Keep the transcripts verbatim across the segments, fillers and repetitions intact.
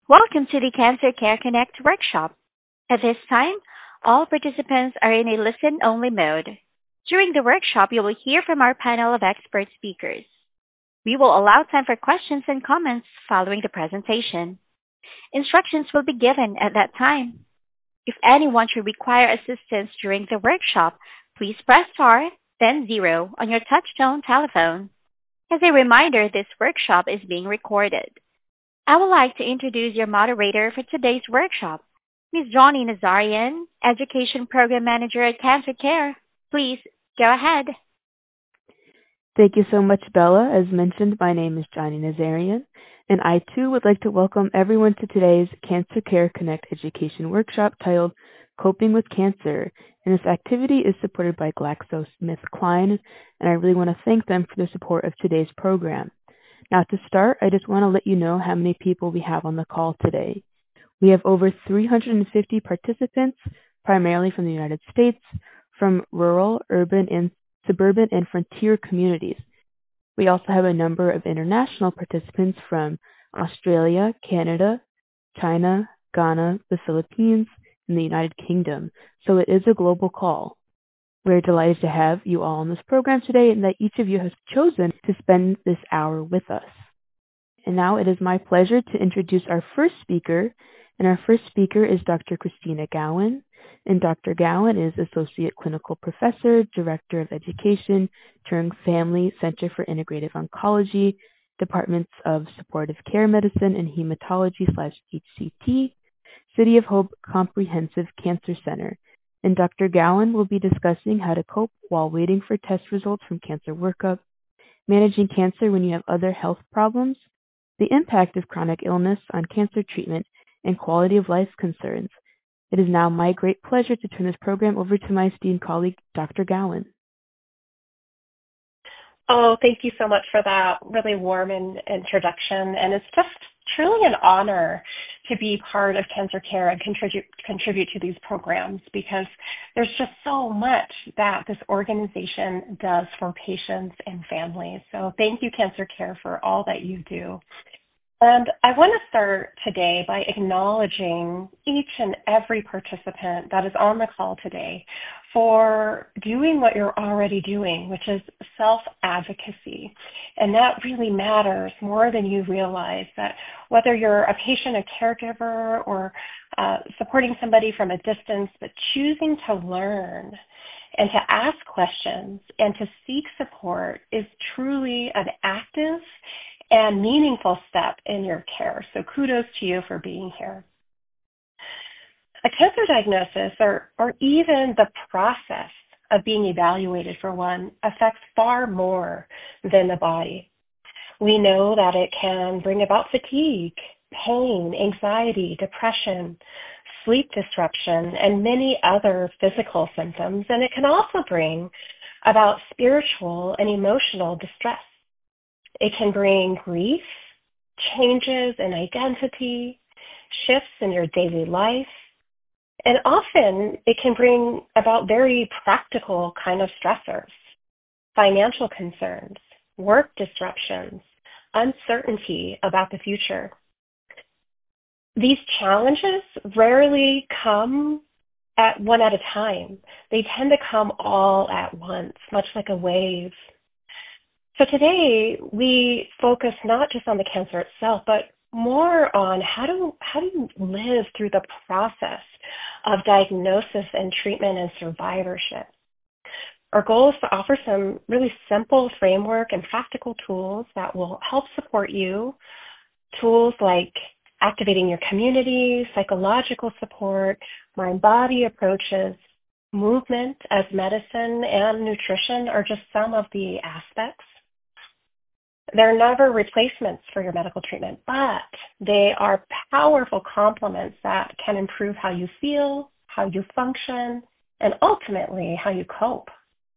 Welcome to the Cancer Care Connect workshop. At this time, all participants are in a listen only mode. During the workshop, you will hear from our panel of expert speakers. We will allow time for questions and comments following the presentation. Instructions will be given at that time. If anyone should require assistance during the workshop, please press star, then zero on your touchtone telephone. As a reminder, this workshop is being recorded. I would like to introduce your moderator for today's workshop, Miz Johnny Nazarian, Education Program Manager at Cancer Care. Please go ahead. Thank you so much, Bella. As mentioned, my name is Johnny Nazarian, and I too would like to welcome everyone to today's Cancer Care Connect education workshop titled Coping with Cancer. And this activity is supported by GlaxoSmithKline, and I really want to thank them for the support of today's program. Now, to start, I just want to let you know how many people we have on the call today. We have over three hundred fifty participants, primarily from the United States, from rural, urban, and suburban and frontier communities. We also have a number of international participants from Australia, Canada, China, Ghana, the Philippines, and the United Kingdom. So it is a global call. We're delighted to have you all on this program today and that each of you has chosen to spend this hour with us. And now it is my pleasure to introduce our first speaker. And our first speaker is Doctor Christina Gowan. And Doctor Gowan is Associate Clinical Professor, Director of Education, Turning Family Center for Integrative Oncology, Departments of Supportive Care Medicine and Hematology slash H C T, City of Hope Comprehensive Cancer Center. And Doctor Gowan will be discussing how to cope while waiting for test results from cancer workup, managing cancer when you have other health problems, the impact of chronic illness on cancer treatment, and quality of life concerns. It is now my great pleasure to turn this program over to my esteemed colleague, Doctor Gowan. Oh, thank you so much for that really warm in, introduction. And it's just truly an honor to be part of Cancer Care and contribute, contribute to these programs because there's just so much that this organization does for patients and families. So thank you, Cancer Care, for all that you do. And I want to start today by acknowledging each and every participant that is on the call today for doing what you're already doing, which is self-advocacy. And that really matters more than you realize, that whether you're a patient, a caregiver, or uh, supporting somebody from a distance, but choosing to learn and to ask questions and to seek support is truly an active and meaningful step in your care. So kudos to you for being here. A cancer diagnosis or, or even the process of being evaluated for one affects far more than the body. We know that it can bring about fatigue, pain, anxiety, depression, sleep disruption, and many other physical symptoms. And it can also bring about spiritual and emotional distress. It can bring grief, changes in identity, shifts in your daily life, and often it can bring about very practical kind of stressors, financial concerns, work disruptions, uncertainty about the future. These challenges rarely come at one at a time. They tend to come all at once, much like a wave. So today we focus not just on the cancer itself, but more on how do how do you live through the process of diagnosis and treatment and survivorship. Our goal is to offer some really simple framework and practical tools that will help support you. Tools like activating your community, psychological support, mind-body approaches, movement as medicine, and nutrition are just some of the aspects. They're never replacements for your medical treatment, but they are powerful complements that can improve how you feel, how you function, and ultimately how you cope.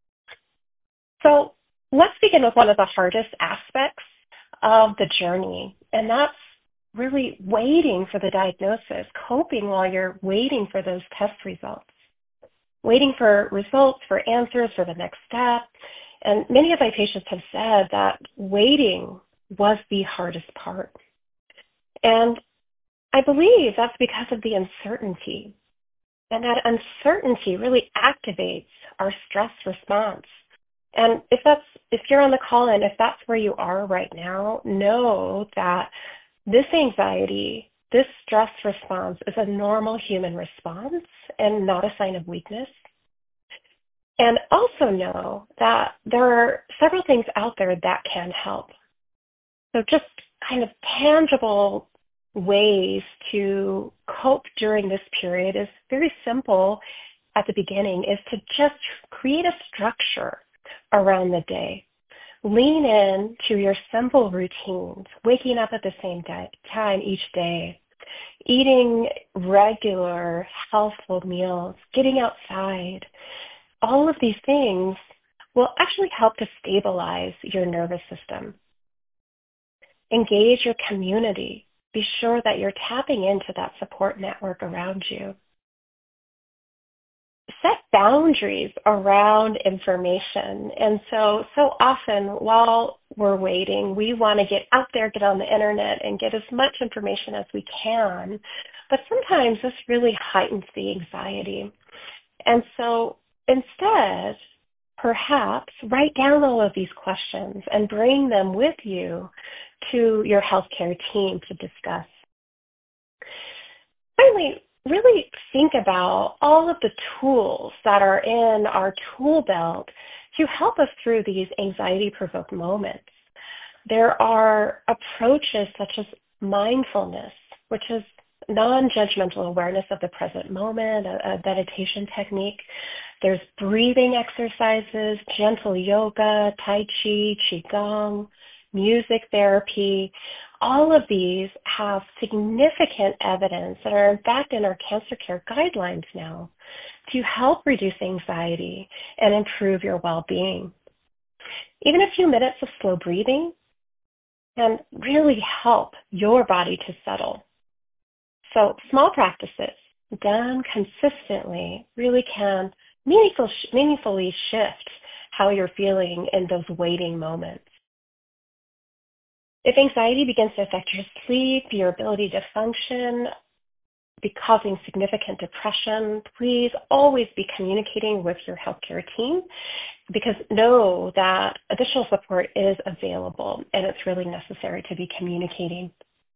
So let's begin with one of the hardest aspects of the journey, and that's really waiting for the diagnosis, coping while you're waiting for those test results, waiting for results, for answers, for the next step. And many of my patients have said that waiting was the hardest part. And I believe that's because of the uncertainty. And that uncertainty really activates our stress response. And if that's if you're on the call and if that's where you are right now, know that this anxiety, this stress response is a normal human response and not a sign of weakness. And also know that there are several things out there that can help. So just kind of tangible ways to cope during this period is very simple at the beginning, is to just create a structure around the day. Lean in to your simple routines, waking up at the same day, time each day, eating regular healthful meals, getting outside. All of these things will actually help to stabilize your nervous system. Engage your community. Be sure that you're tapping into that support network around you. Set boundaries around information. And so, so often while we're waiting, we want to get out there, get on the internet, and get as much information as we can. But sometimes this really heightens the anxiety. And so instead, perhaps write down all of these questions and bring them with you to your healthcare team to discuss. Finally, really think about all of the tools that are in our tool belt to help us through these anxiety-provoked moments. There are approaches such as mindfulness, which is non-judgmental awareness of the present moment, a, a meditation technique. There's breathing exercises, gentle yoga, tai chi, qigong, music therapy. All of these have significant evidence that are in fact in our cancer care guidelines now to help reduce anxiety and improve your well-being. Even a few minutes of slow breathing can really help your body to settle. So small practices done consistently really can meaningful, meaningfully shift how you're feeling in those waiting moments. If anxiety begins to affect your sleep, your ability to function, be causing significant depression, please always be communicating with your healthcare team, because know that additional support is available and it's really necessary to be communicating.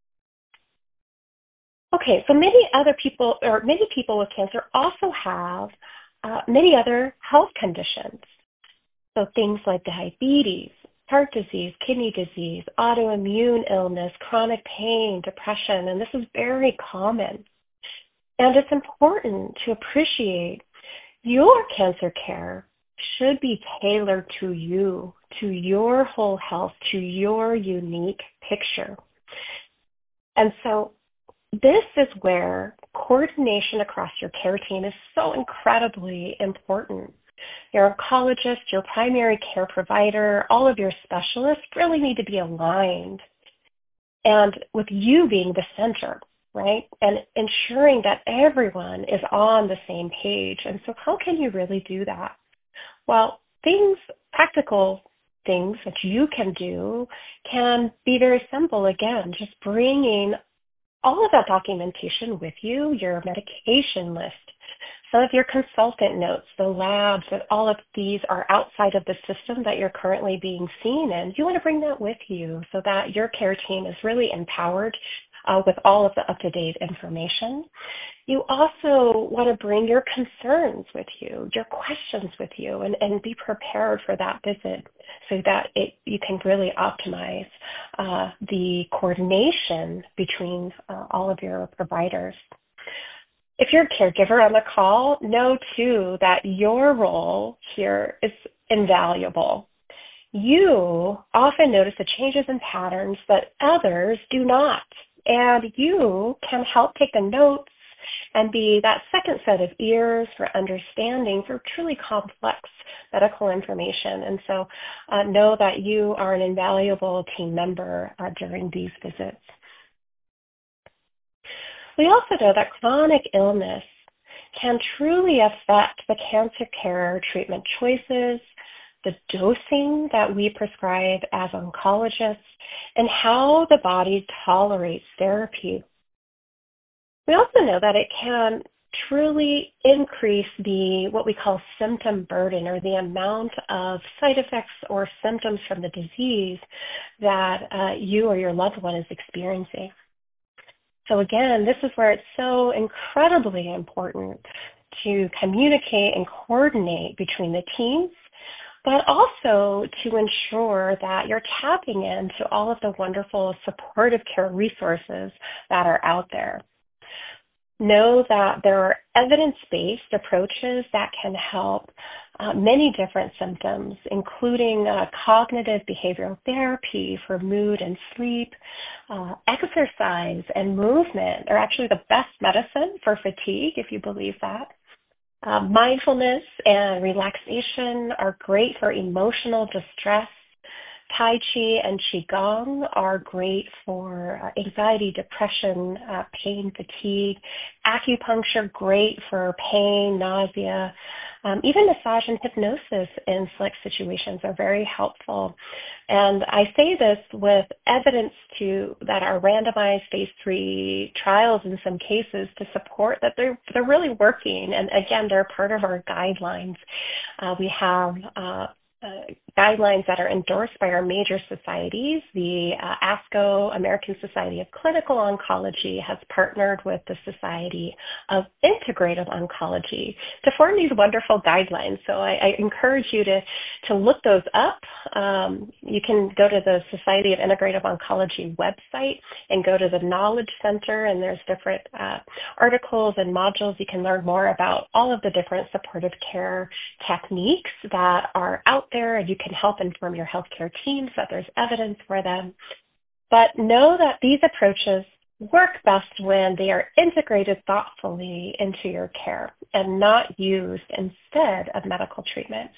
Okay, so many other people, or many people with cancer also have uh, many other health conditions. So things like diabetes, heart disease, kidney disease, autoimmune illness, chronic pain, depression, and this is very common. And it's important to appreciate your cancer care should be tailored to you, to your whole health, to your unique picture. And so this is where coordination across your care team is so incredibly important. Your oncologist, your primary care provider, all of your specialists really need to be aligned. And with you being the center, right? And ensuring that everyone is on the same page. And so how can you really do that? Well, things, practical things that you can do can be very simple. Again, just bringing all of that documentation with you, your medication list, some of your consultant notes, the labs, that all of these are outside of the system that you're currently being seen in. You want to bring that with you so that your care team is really empowered uh, with all of the up-to-date information. You also want to bring your concerns with you, your questions with you, and, and be prepared for that visit so that it, you can really optimize uh, the coordination between uh, all of your providers. If you're a caregiver on the call, know too that your role here is invaluable. You often notice the changes and patterns that others do not, and you can help take the notes and be that second set of ears for understanding for truly complex medical information. And so uh, know that you are an invaluable team member uh, during these visits. We also know that chronic illness can truly affect the cancer care treatment choices, the dosing that we prescribe as oncologists, and how the body tolerates therapy. We also know that it can truly increase the what we call symptom burden, or the amount of side effects or symptoms from the disease that uh, you or your loved one is experiencing. So again, this is where it's so incredibly important to communicate and coordinate between the teams, but also to ensure that you're tapping into all of the wonderful supportive care resources that are out there. Know that there are evidence-based approaches that can help uh, many different symptoms, including uh, cognitive behavioral therapy for mood and sleep. Uh, exercise and movement are actually the best medicine for fatigue, if you believe that. Uh, mindfulness and relaxation are great for emotional distress. Tai Chi and Qigong are great for uh, anxiety, depression, uh, pain, fatigue. Acupuncture, great for pain, nausea. Um, even massage and hypnosis in select situations are very helpful. And I say this with evidence to that are randomized phase three trials in some cases to support that they're they're really working. And again, they're part of our guidelines. Uh, we have uh, Uh, guidelines that are endorsed by our major societies. The uh, ASCO, American Society of Clinical Oncology, has partnered with the Society of Integrative Oncology to form these wonderful guidelines. So I, I encourage you to, to look those up. Um, you can go to the Society of Integrative Oncology website and go to the Knowledge Center, and there's different uh, articles and modules. You can learn more about all of the different supportive care techniques that are out there, and you can help inform your healthcare teams that there's evidence for them. But know that these approaches work best when they are integrated thoughtfully into your care and not used instead of medical treatments.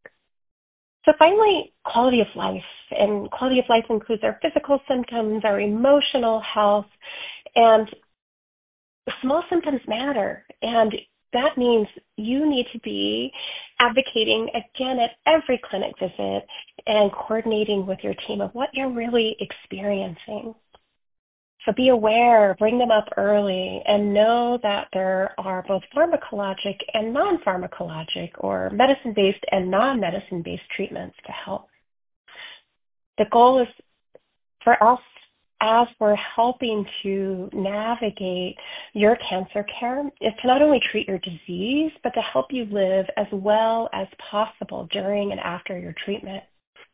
So finally, quality of life. And quality of life includes our physical symptoms, our emotional health, and small symptoms matter. And that means you need to be advocating again at every clinic visit and coordinating with your team of what you're really experiencing. So be aware, bring them up early, and know that there are both pharmacologic and non-pharmacologic, or medicine-based and non-medicine-based treatments to help. The goal is for us, as we're helping to navigate your cancer care, is to not only treat your disease, but to help you live as well as possible during and after your treatment.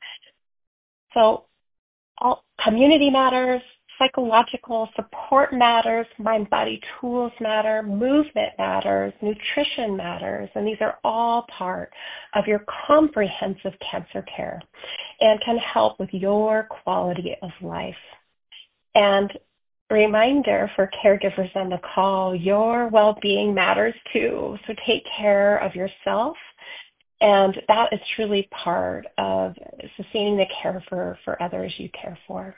So all, community matters, psychological support matters, mind-body tools matter, movement matters, nutrition matters, and these are all part of your comprehensive cancer care and can help with your quality of life. And a reminder for caregivers on the call, your well-being matters too. So take care of yourself. And that is truly part of sustaining the care for, for others you care for.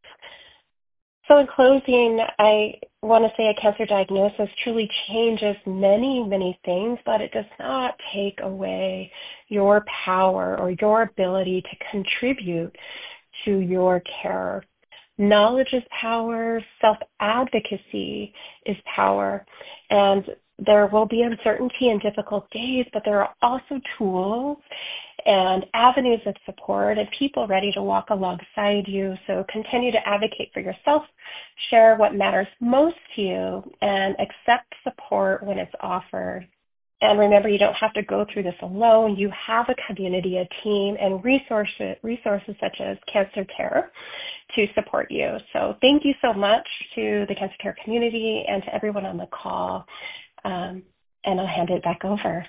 So in closing, I want to say a cancer diagnosis truly changes many, many things, but it does not take away your power or your ability to contribute to your care. Knowledge is power, self-advocacy is power, and there will be uncertainty and difficult days, but there are also tools and avenues of support and people ready to walk alongside you. So continue to advocate for yourself, share what matters most to you, and accept support when it's offered. And remember, you don't have to go through this alone. You have a community, a team, and resources, resources such as Cancer Care to support you. So thank you so much to the Cancer Care community and to everyone on the call. Um, and I'll hand it back over.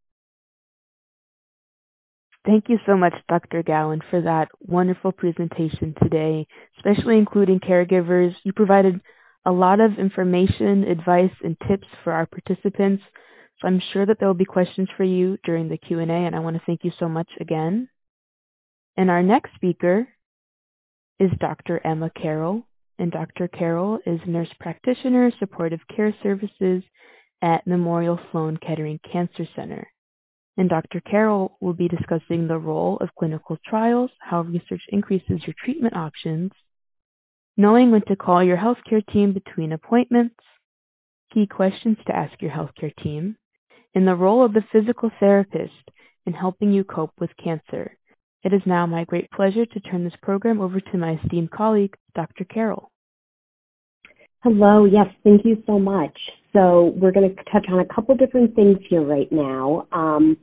Thank you so much, Doctor Gowan, for that wonderful presentation today, especially including caregivers. You provided a lot of information, advice, and tips for our participants. So I'm sure that there will be questions for you during the Q and A, and I want to thank you so much again. And our next speaker is Doctor Emma Carroll, and Doctor Carroll is nurse practitioner, supportive care services at Memorial Sloan Kettering Cancer Center. And Doctor Carroll will be discussing the role of clinical trials, how research increases your treatment options, knowing when to call your healthcare team between appointments, key questions to ask your healthcare team, and the role of the physical therapist in helping you cope with cancer. It is now my great pleasure to turn this program over to my esteemed colleague, Doctor Carroll. Hello. Yes, thank you so much. So we're going to touch on a couple different things here right now. Um,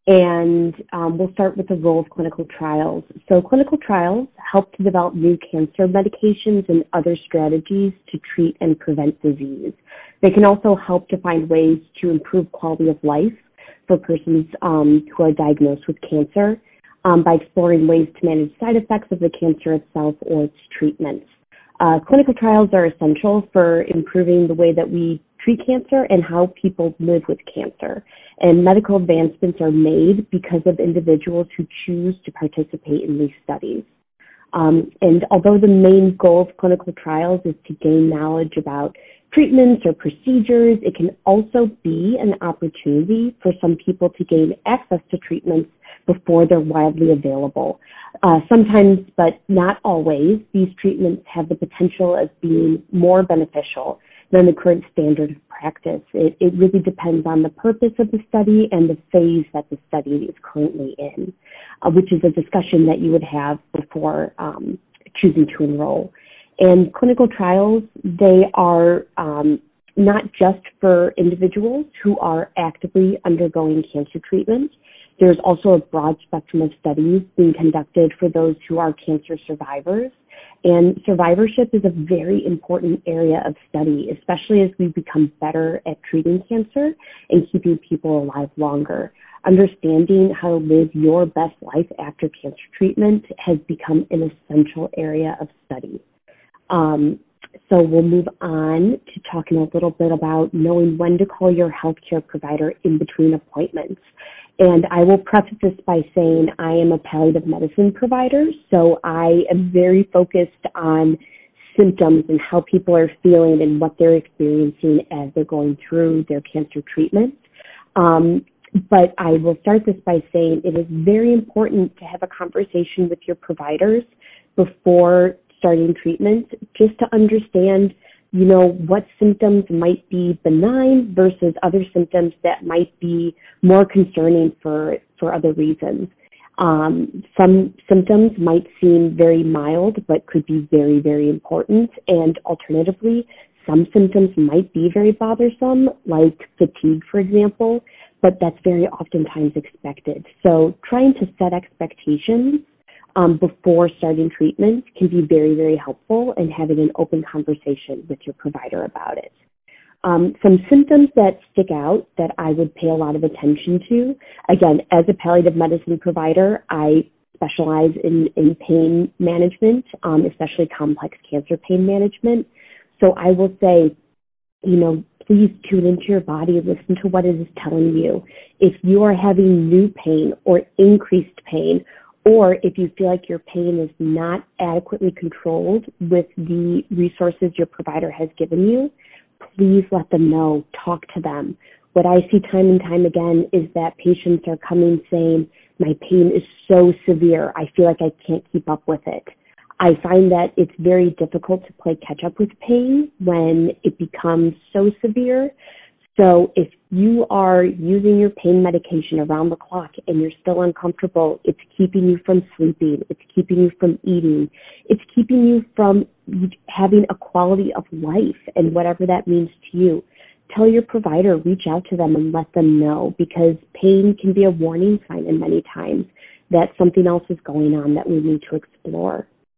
and um, we'll start with the role of clinical trials. So clinical trials help to develop new cancer medications and other strategies to treat and prevent disease. They can also help to find ways to improve quality of life for persons um, who are diagnosed with cancer um, by exploring ways to manage side effects of the cancer itself or its treatments. Uh, clinical trials are essential for improving the way that we treat cancer and how people live with cancer. And medical advancements are made because of individuals who choose to participate in these studies. Um, and although the main goal of clinical trials is to gain knowledge about treatments or procedures, it can also be an opportunity for some people to gain access to treatments before they're widely available. Uh, sometimes, but not always, these treatments have the potential of being more beneficial than the current standard of practice. It, it really depends on the purpose of the study and the phase that the study is currently in, uh, which is a discussion that you would have before um, choosing to enroll. And clinical trials, they are um, not just for individuals who are actively undergoing cancer treatment. There's also a broad spectrum of studies being conducted for those who are cancer survivors. And survivorship is a very important area of study, especially as we become better at treating cancer and keeping people alive longer. Understanding how to live your best life after cancer treatment has become an essential area of study. Um, so we'll move on to talking a little bit about knowing when to call your healthcare provider in between appointments. And I will preface this by saying I am a palliative medicine provider, so I am very focused on symptoms and how people are feeling and what they're experiencing as they're going through their cancer treatment. Um, but I will start this by saying it is very important to have a conversation with your providers before starting treatment, just to understand, you know, what symptoms might be benign versus other symptoms that might be more concerning for, for other reasons. Um, some symptoms might seem very mild, but could be very, very important. And alternatively, some symptoms might be very bothersome, like fatigue, for example, but that's very oftentimes expected. So trying to set expectations Um, before starting treatment can be very, very helpful in having an open conversation with your provider about it. Um, some symptoms that stick out that I would pay a lot of attention to, again, as a palliative medicine provider, I specialize in, in pain management, um, especially complex cancer pain management. So I will say, you know, please tune into your body and listen to what it is telling you. If you are having new pain or increased pain, or if you feel like your pain is not adequately controlled with the resources your provider has given you, please let them know. Talk to them. What I see time and time again is that patients are coming saying, my pain is so severe, I feel like I can't keep up with it. I find that it's very difficult to play catch up with pain when it becomes so severe. So if you are using your pain medication around the clock and you're still uncomfortable, it's keeping you from sleeping, it's keeping you from eating, it's keeping you from having a quality of life and whatever that means to you. Tell your provider, reach out to them and let them know, because pain can be a warning sign in many times that something else is going on that we need to explore.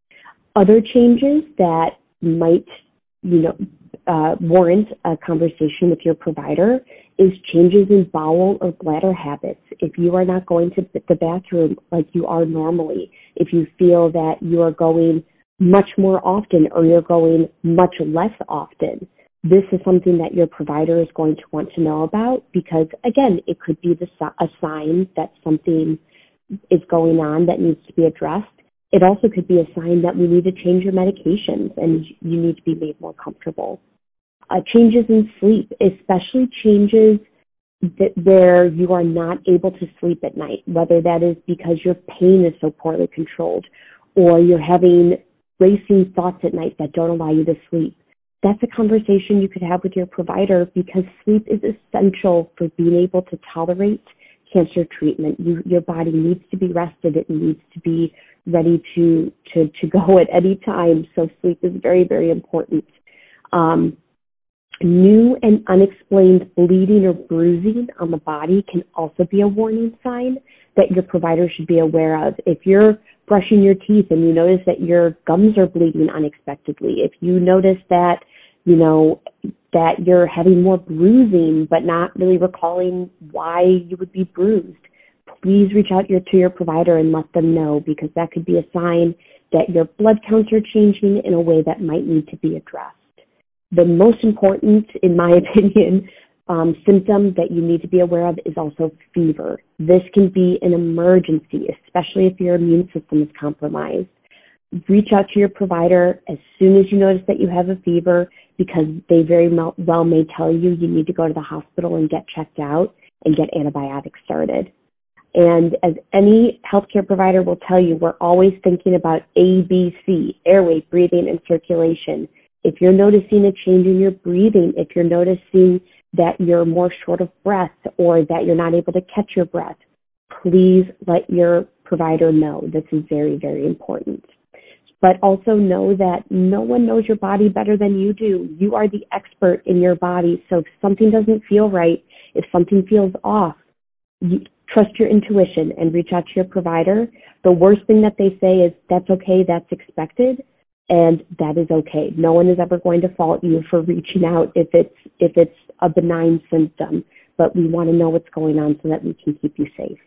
Other changes that might, you know, Uh, warrant a conversation with your provider is changes in bowel or bladder habits. If you are not going to the bathroom like you are normally, if you feel that you are going much more often or you're going much less often, this is something that your provider is going to want to know about, because, again, it could be the, a sign that something is going on that needs to be addressed. It also could be a sign that we need to change your medications and you need to be made more comfortable. Uh, changes in sleep, especially changes that where you are not able to sleep at night, whether that is because your pain is so poorly controlled or you're having racing thoughts at night that don't allow you to sleep. that's a conversation you could have with your provider, because sleep is essential for being able to tolerate cancer treatment. You, your body needs to be rested. It needs to be ready to, to, to go at any time. So sleep is very, very important. Um, new and unexplained bleeding or bruising on the body can also be a warning sign that your provider should be aware of. If you're brushing your teeth and you notice that your gums are bleeding unexpectedly, if you notice that, you know, that you're having more bruising but not really recalling why you would be bruised, please reach out your, to your provider and let them know, because that could be a sign that your blood counts are changing in a way that might need to be addressed. The most important, in my opinion, um, symptom that you need to be aware of is also fever. This can be an emergency, especially if your immune system is compromised. Reach out to your provider as soon as you notice that you have a fever, because they very well may tell you you need to go to the hospital and get checked out and get antibiotics started. And as any healthcare provider will tell you, we're always thinking about A B C, airway, breathing, and circulation. If you're noticing a change in your breathing, if you're noticing that you're more short of breath or that you're not able to catch your breath, please let your provider know. This is very, very important. But also know that no one knows your body better than you do. You are the expert in your body. So if something doesn't feel right, if something feels off, you trust your intuition and reach out to your provider. The worst thing that they say is, that's okay, that's expected. And that is okay. No one is ever going to fault you for reaching out if it's if it's a benign symptom, but we want to know what's going on so that we can keep you safe.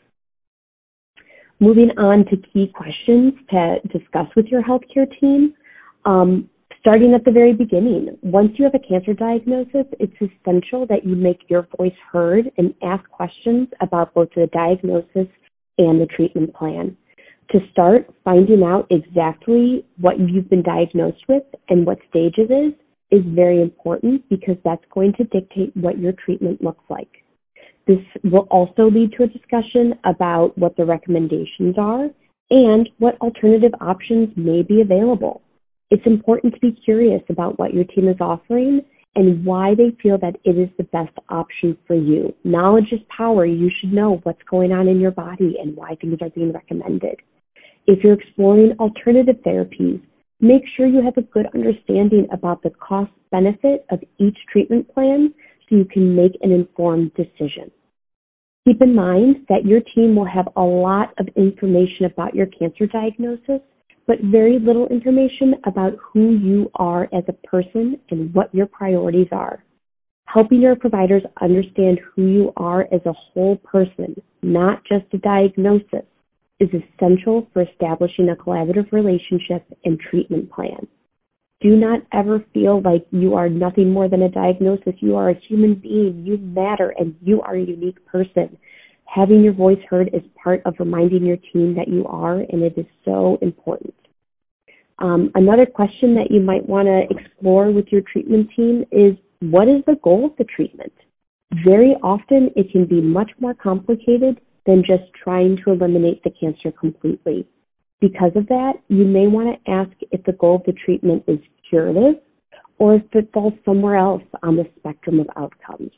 Moving on to key questions to discuss with your healthcare team. Um, starting at the very beginning, once you have a cancer diagnosis, it's essential that you make your voice heard and ask questions about both the diagnosis and the treatment plan. To start, finding out exactly what you've been diagnosed with and what stage it is is very important, because that's going to dictate what your treatment looks like. This will also lead to a discussion about what the recommendations are and what alternative options may be available. It's important to be curious about what your team is offering and why they feel that it is the best option for you. Knowledge is power. You should know what's going on in your body and why things are being recommended. If you're exploring alternative therapies, make sure you have a good understanding about the cost benefit of each treatment plan so you can make an informed decision. Keep in mind that your team will have a lot of information about your cancer diagnosis, but very little information about who you are as a person and what your priorities are. Helping your providers understand who you are as a whole person, not just a diagnosis, is essential for establishing a collaborative relationship and treatment plan. Do not ever feel like you are nothing more than a diagnosis. You are a human being. You matter, and you are a unique person. Having your voice heard is part of reminding your team that you are, and it is so important. Um, another question that you might want to explore with your treatment team is, what is the goal of the treatment? Very often, it can be much more complicated than just trying to eliminate the cancer completely. Because of that, you may want to ask if the goal of the treatment is curative or if it falls somewhere else on the spectrum of outcomes.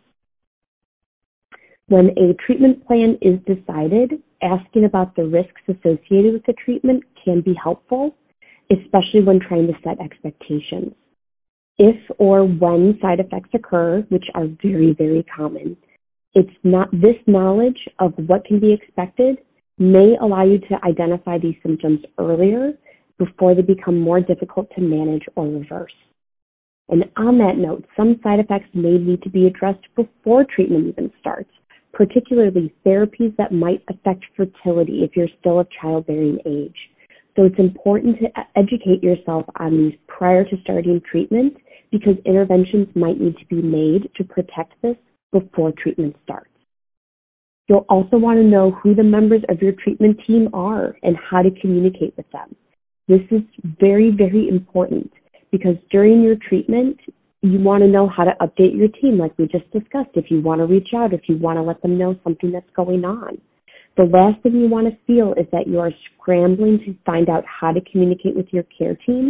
When a treatment plan is decided, asking about the risks associated with the treatment can be helpful, especially when trying to set expectations. If or when side effects occur, which are very, very common, it's not this knowledge of what can be expected may allow you to identify these symptoms earlier before they become more difficult to manage or reverse. And on that note, some side effects may need to be addressed before treatment even starts, particularly therapies that might affect fertility if you're still of childbearing age. So it's important to educate yourself on these prior to starting treatment, because interventions might need to be made to protect this before treatment starts. You'll also want to know who the members of your treatment team are and how to communicate with them. This is very, very important, because during your treatment, you want to know how to update your team, like we just discussed, if you want to reach out, if you want to let them know something that's going on. The last thing you want to feel is that you are scrambling to find out how to communicate with your care team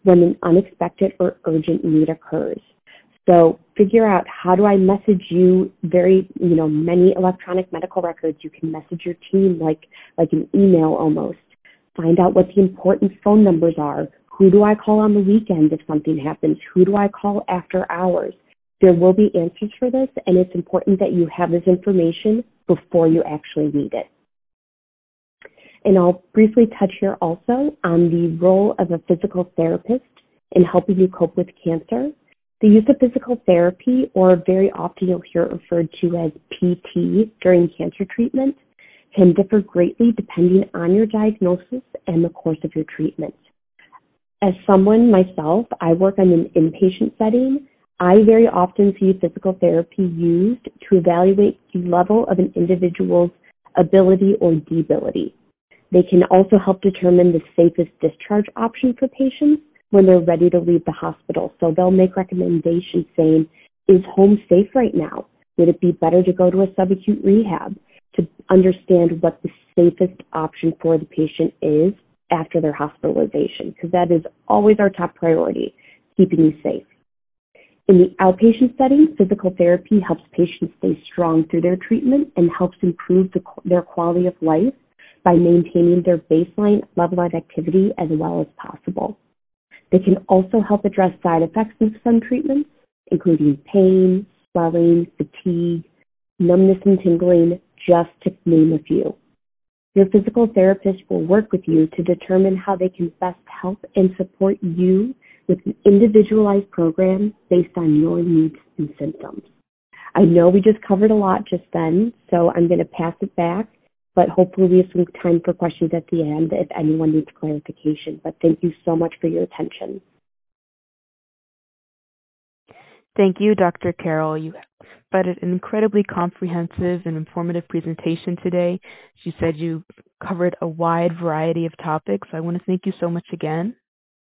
when an unexpected or urgent need occurs. So figure out, how do I message you? Very, you know, many electronic medical records, you can message your team like, like an email almost. Find out what the important phone numbers are. Who do I call on the weekend if something happens? Who do I call after hours? There will be answers for this, and it's important that you have this information before you actually need it. And I'll briefly touch here also on the role of a physical therapist in helping you cope with cancer. The use of physical therapy, or very often you'll hear it referred to as P T during cancer treatment, can differ greatly depending on your diagnosis and the course of your treatment. As someone myself, I work in an inpatient setting. I very often see physical therapy used to evaluate the level of an individual's ability or debility. They can also help determine the safest discharge option for patients when they're ready to leave the hospital. So they'll make recommendations saying, is home safe right now? Would it be better to go to a subacute rehab? To understand what the safest option for the patient is after their hospitalization, because that is always our top priority, keeping you safe. In the outpatient setting, physical therapy helps patients stay strong through their treatment and helps improve the, their quality of life by maintaining their baseline level of activity as well as possible. They can also help address side effects of some treatments, including pain, swelling, fatigue, numbness and tingling, just to name a few. Your physical therapist will work with you to determine how they can best help and support you with an individualized program based on your needs and symptoms. I know we just covered a lot just then, so I'm going to pass it back, but hopefully we have some time for questions at the end if anyone needs clarification. But thank you so much for your attention. Thank you, Doctor Carroll. You provided an incredibly comprehensive and informative presentation today. She said you covered a wide variety of topics. I want to thank you so much again.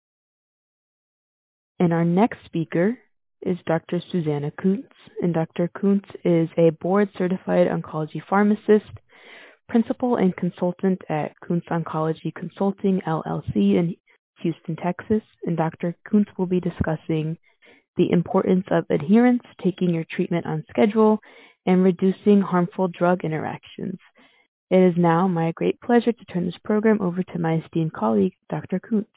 And our next speaker is Doctor Susanna Kuntz. And Doctor Kuntz is a board-certified oncology pharmacist, principal and consultant at Kuntz Oncology Consulting, L L C in Houston, Texas. And Doctor Kuntz will be discussing the importance of adherence, taking your treatment on schedule, and reducing harmful drug interactions. It is now my great pleasure to turn this program over to my esteemed colleague, Doctor Kuntz.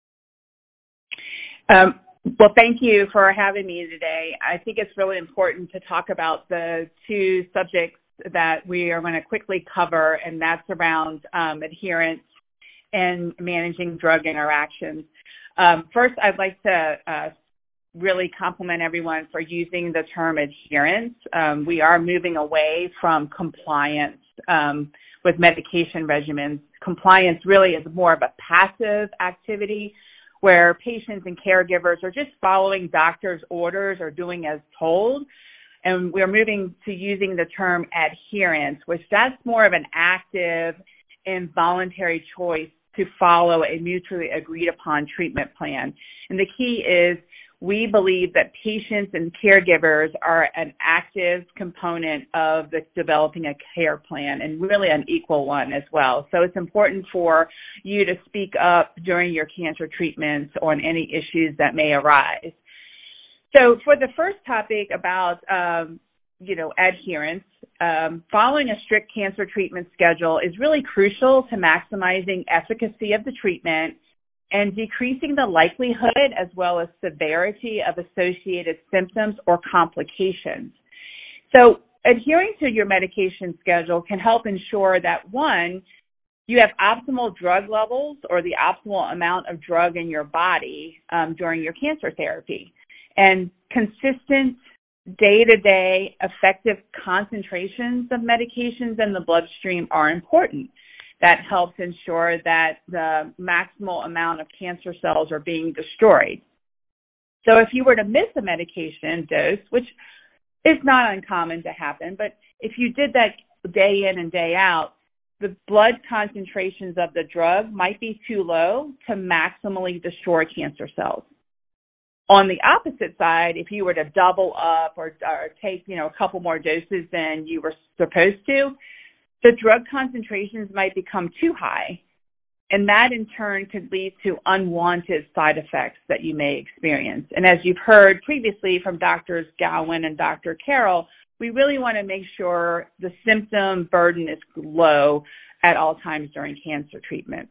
Um, well, thank you for having me today. I think it's really important to talk about the two subjects that we are going to quickly cover, and that's around um, adherence and managing drug interactions. Um, first, I'd like to uh, really compliment everyone for using the term adherence. Um, we are moving away from compliance um, with medication regimens. Compliance really is more of a passive activity where patients and caregivers are just following doctors' orders or doing as told. And we're moving to using the term adherence, which that's more of an active and voluntary choice to follow a mutually agreed upon treatment plan. And the key is we believe that patients and caregivers are an active component of the developing a care plan, and really an equal one as well. So it's important for you to speak up during your cancer treatments on any issues that may arise. So for the first topic about, um, you know, adherence, um, following a strict cancer treatment schedule is really crucial to maximizing efficacy of the treatment and decreasing the likelihood as well as severity of associated symptoms or complications. So adhering to your medication schedule can help ensure that, one, you have optimal drug levels or the optimal amount of drug in your body um, during your cancer therapy. And consistent day-to-day effective concentrations of medications in the bloodstream are important. That helps ensure that the maximal amount of cancer cells are being destroyed. So if you were to miss a medication dose, which is not uncommon to happen, but if you did that day in and day out, the blood concentrations of the drug might be too low to maximally destroy cancer cells. On the opposite side, if you were to double up or, or take, you know, a couple more doses than you were supposed to, the drug concentrations might become too high, And that in turn could lead to unwanted side effects that you may experience. And as you've heard previously from Doctors Gowan and Doctor Carroll, we really want to make sure the symptom burden is low at all times during cancer treatment.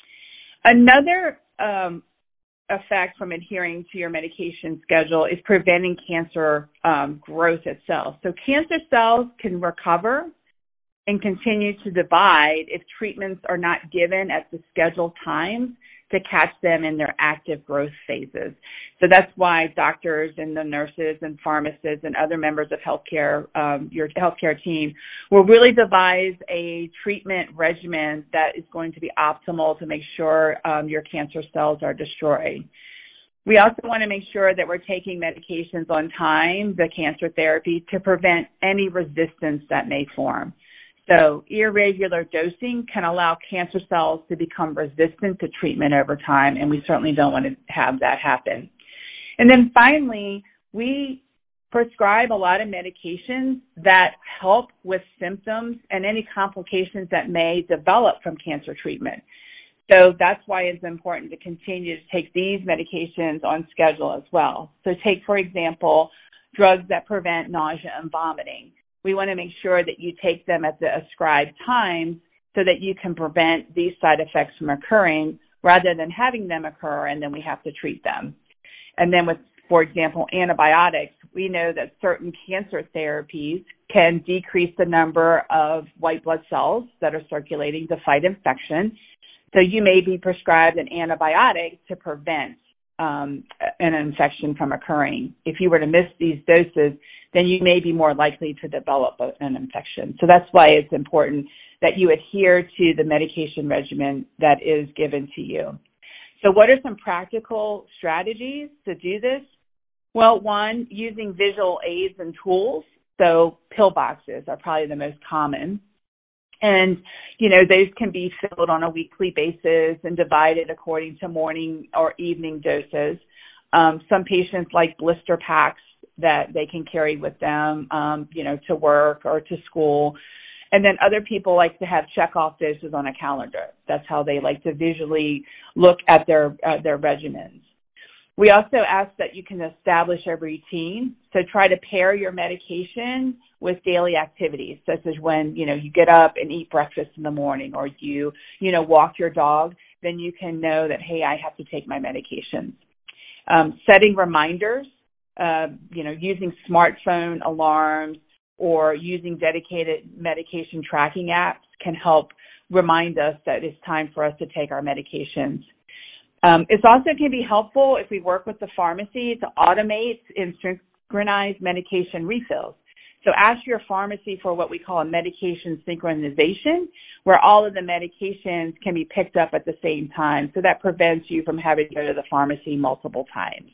Another um, effect from adhering to your medication schedule is preventing cancer um, growth itself. So cancer cells can recover and continue to divide if treatments are not given at the scheduled times to catch them in their active growth phases. So that's why doctors and the nurses and pharmacists and other members of healthcare, um, your healthcare team, will really devise a treatment regimen that is going to be optimal to make sure um, your cancer cells are destroyed. We also want to make sure that we're taking medications on time, the cancer therapy, to prevent any resistance that may form. So irregular dosing can allow cancer cells to become resistant to treatment over time, and we certainly don't want to have that happen. And then finally, we prescribe a lot of medications that help with symptoms and any complications that may develop from cancer treatment. So that's why it's important to continue to take these medications on schedule as well. So take, for example, drugs that prevent nausea and vomiting. We want to make sure that you take them at the ascribed times so that you can prevent these side effects from occurring rather than having them occur and then we have to treat them. And then with, for example, antibiotics, we know that certain cancer therapies can decrease the number of white blood cells that are circulating to fight infection. So you may be prescribed an antibiotic to prevent um, an infection from occurring. If you were to miss these doses, then you may be more likely to develop an infection. So that's why it's important that you adhere to the medication regimen that is given to you. So what are some practical strategies to do this? Well, one, using visual aids and tools. So pill boxes are probably the most common. And, you know, those can be filled on a weekly basis and divided according to morning or evening doses. Um, some patients like blister packs that they can carry with them, um, you know, to work or to school. And then other people like to have check-off doses on a calendar. That's how they like to visually look at their uh, their regimens. We also ask that you can establish a routine. So try to pair your medication with daily activities, such as when, you know, you get up and eat breakfast in the morning or you, you know, walk your dog, then you can know that, hey, I have to take my medications. Um, setting reminders, uh, you know, using smartphone alarms or using dedicated medication tracking apps can help remind us that it's time for us to take our medications. Um, it also can be helpful if we work with the pharmacy to automate and synchronize medication refills. So ask your pharmacy for what we call a medication synchronization, where all of the medications can be picked up at the same time. So that prevents you from having to go to the pharmacy multiple times.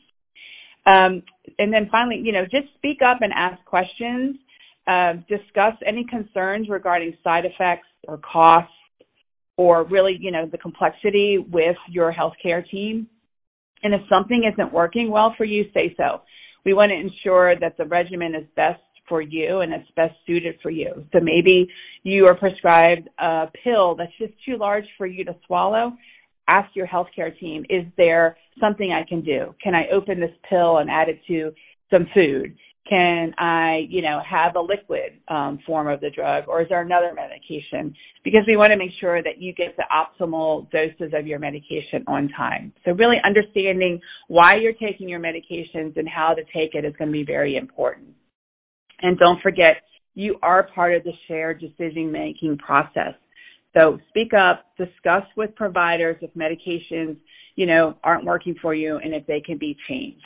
Um, and then finally, you know, just speak up and ask questions. Uh, discuss any concerns regarding side effects or costs, or really, you know, the complexity with your healthcare team. And if something isn't working well for you, say so. We want to ensure that the regimen is best for you and it's best suited for you. So maybe you are prescribed a pill that's just too large for you to swallow. Ask your healthcare team, is there something I can do? Can I open this pill and add it to some food? Can I, you know, have a liquid um, form of the drug, or is there another medication? Because we want to make sure that you get the optimal doses of your medication on time. So really understanding why you're taking your medications and how to take it is going to be very important. And don't forget, you are part of the shared decision-making process. So speak up, discuss with providers if medications, you know, aren't working for you and if they can be changed.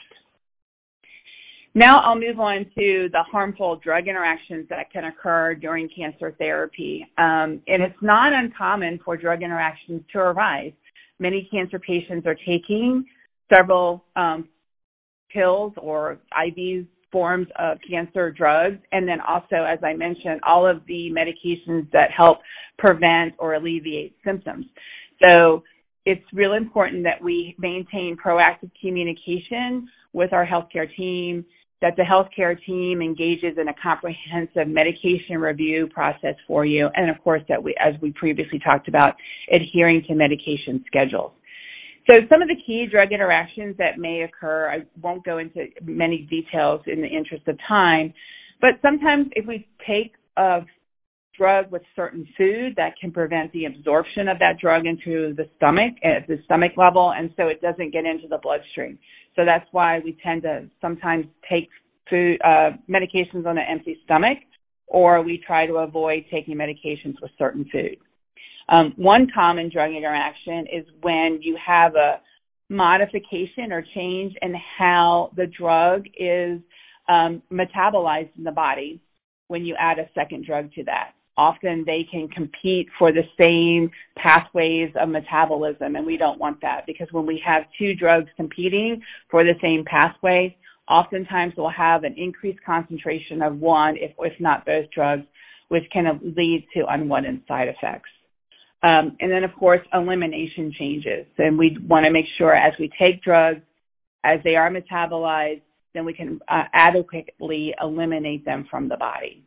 Now I'll move on to the harmful drug interactions that can occur during cancer therapy. Um, and it's not uncommon for drug interactions to arise. Many cancer patients are taking several um, pills or I V forms of cancer drugs, and then also, as I mentioned, all of the medications that help prevent or alleviate symptoms. So it's real important that we maintain proactive communication with our healthcare team that the healthcare team engages in a comprehensive medication review process for you, and of course that we, as we previously talked about, adhering to medication schedules. So some of the key drug interactions that may occur, I won't go into many details in the interest of time, but sometimes if we take a drug with certain food, that can prevent the absorption of that drug into the stomach at the stomach level, and so it doesn't get into the bloodstream. So that's why we tend to sometimes take food uh, medications on an empty stomach, or we try to avoid taking medications with certain food. Um, one common drug interaction is when you have a modification or change in how the drug is um, metabolized in the body when you add a second drug to that. Often they can compete for the same pathways of metabolism, and we don't want that, because when we have two drugs competing for the same pathway, oftentimes we'll have an increased concentration of one, if, if not both drugs, which can lead to unwanted side effects. Um, and then, of course, elimination changes. And we want to make sure as we take drugs, as they are metabolized, then we can uh, adequately eliminate them from the body.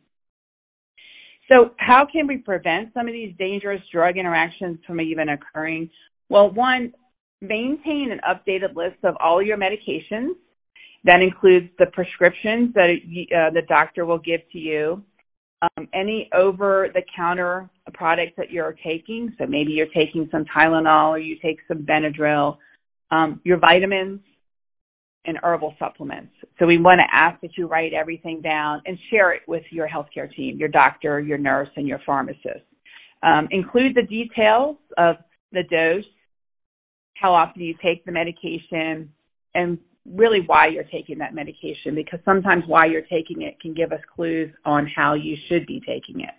So how can we prevent some of these dangerous drug interactions from even occurring? Well, one, maintain an updated list of all your medications. That includes the prescriptions that uh, the doctor will give to you, um, any over-the-counter products that you're taking. So maybe you're taking some Tylenol or you take some Benadryl, um, your vitamins, and herbal supplements. So we want to ask that you write everything down and share it with your healthcare team, your doctor, your nurse, and your pharmacist. Um, include the details of the dose, how often you take the medication, and really why you're taking that medication, because sometimes why you're taking it can give us clues on how you should be taking it.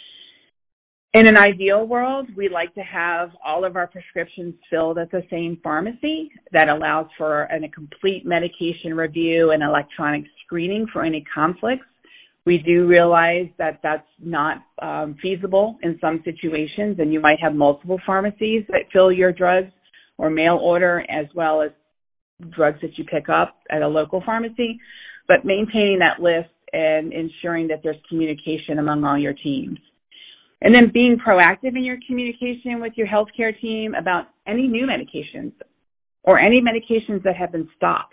In an ideal world, we like to have all of our prescriptions filled at the same pharmacy. That allows for an, a complete medication review and electronic screening for any conflicts. We do realize that that's not um, feasible in some situations, and you might have multiple pharmacies that fill your drugs or mail order, as well as drugs that you pick up at a local pharmacy. But maintaining that list and ensuring that there's communication among all your teams. And then being proactive in your communication with your healthcare team about any new medications or any medications that have been stopped.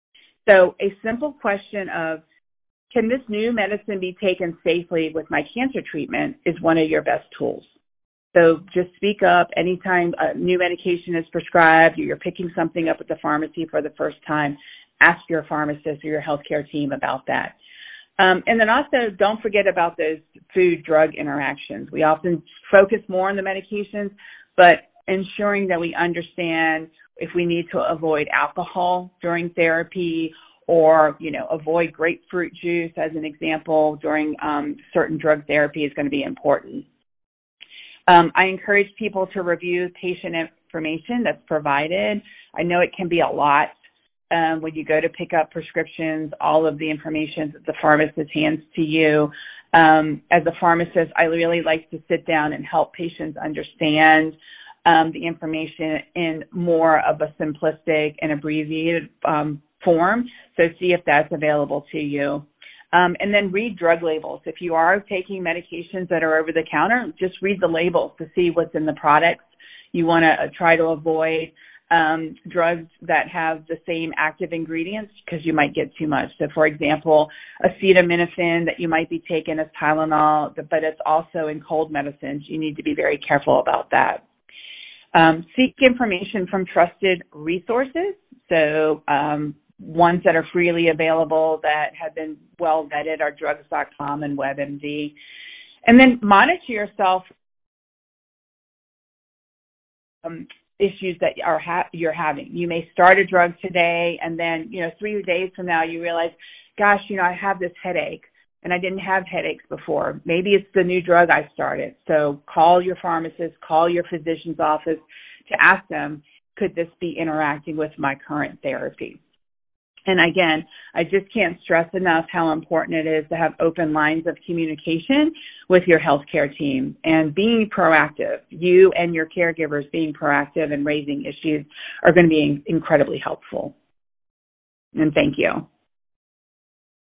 So a simple question of, can this new medicine be taken safely with my cancer treatment, is one of your best tools. So just speak up anytime a new medication is prescribed or you're picking something up at the pharmacy for the first time. Ask your pharmacist or your healthcare team about that. Um, and then also don't forget about those food-drug interactions. We often focus more on the medications, but ensuring that we understand if we need to avoid alcohol during therapy, or, you know, avoid grapefruit juice as an example during um, certain drug therapy is going to be important. Um, I encourage people to review patient information that's provided. I know it can be a lot. Um, when you go to pick up prescriptions, all of the information that the pharmacist hands to you. Um, as a pharmacist, I really like to sit down and help patients understand um, the information in more of a simplistic and abbreviated um, form. So see if that's available to you. Um, and then read drug labels. If you are taking medications that are over the counter, just read the labels to see what's in the products. You want to try to avoid Um, drugs that have the same active ingredients, because you might get too much. So, for example, acetaminophen that you might be taking as Tylenol, but it's also in cold medicines. You need to be very careful about that. Um, seek information from trusted resources, so um, ones that are freely available that have been well vetted are drugs dot com and WebMD. And then monitor yourself um, issues that are ha- you're having. You may start a drug today, and then, you know, three days from now you realize, gosh, you know, I have this headache, and I didn't have headaches before. Maybe it's the new drug I started. So call your pharmacist, call your physician's office to ask them, could this be interacting with my current therapy? And again, I just can't stress enough how important it is to have open lines of communication with your healthcare team and being proactive. You and your caregivers being proactive and raising issues are going to be incredibly helpful. And thank you.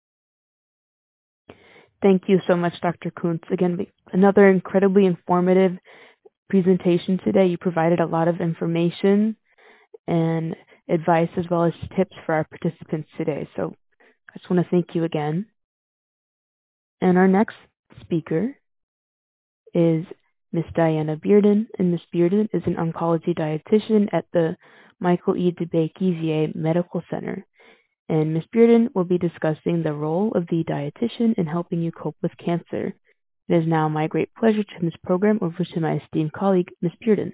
Thank you so much, Doctor Kuntz. Again, another incredibly informative presentation today. You provided a lot of information and advice as well as tips for our participants today. So I just want to thank you again. And our next speaker is Miz Diana Bearden, and Miz Bearden is an oncology dietitian at the Michael E. DeBakey Medical Center. And Miz Bearden will be discussing the role of the dietitian in helping you cope with cancer. It is now my great pleasure to turn this program over to my esteemed colleague, Miz Bearden.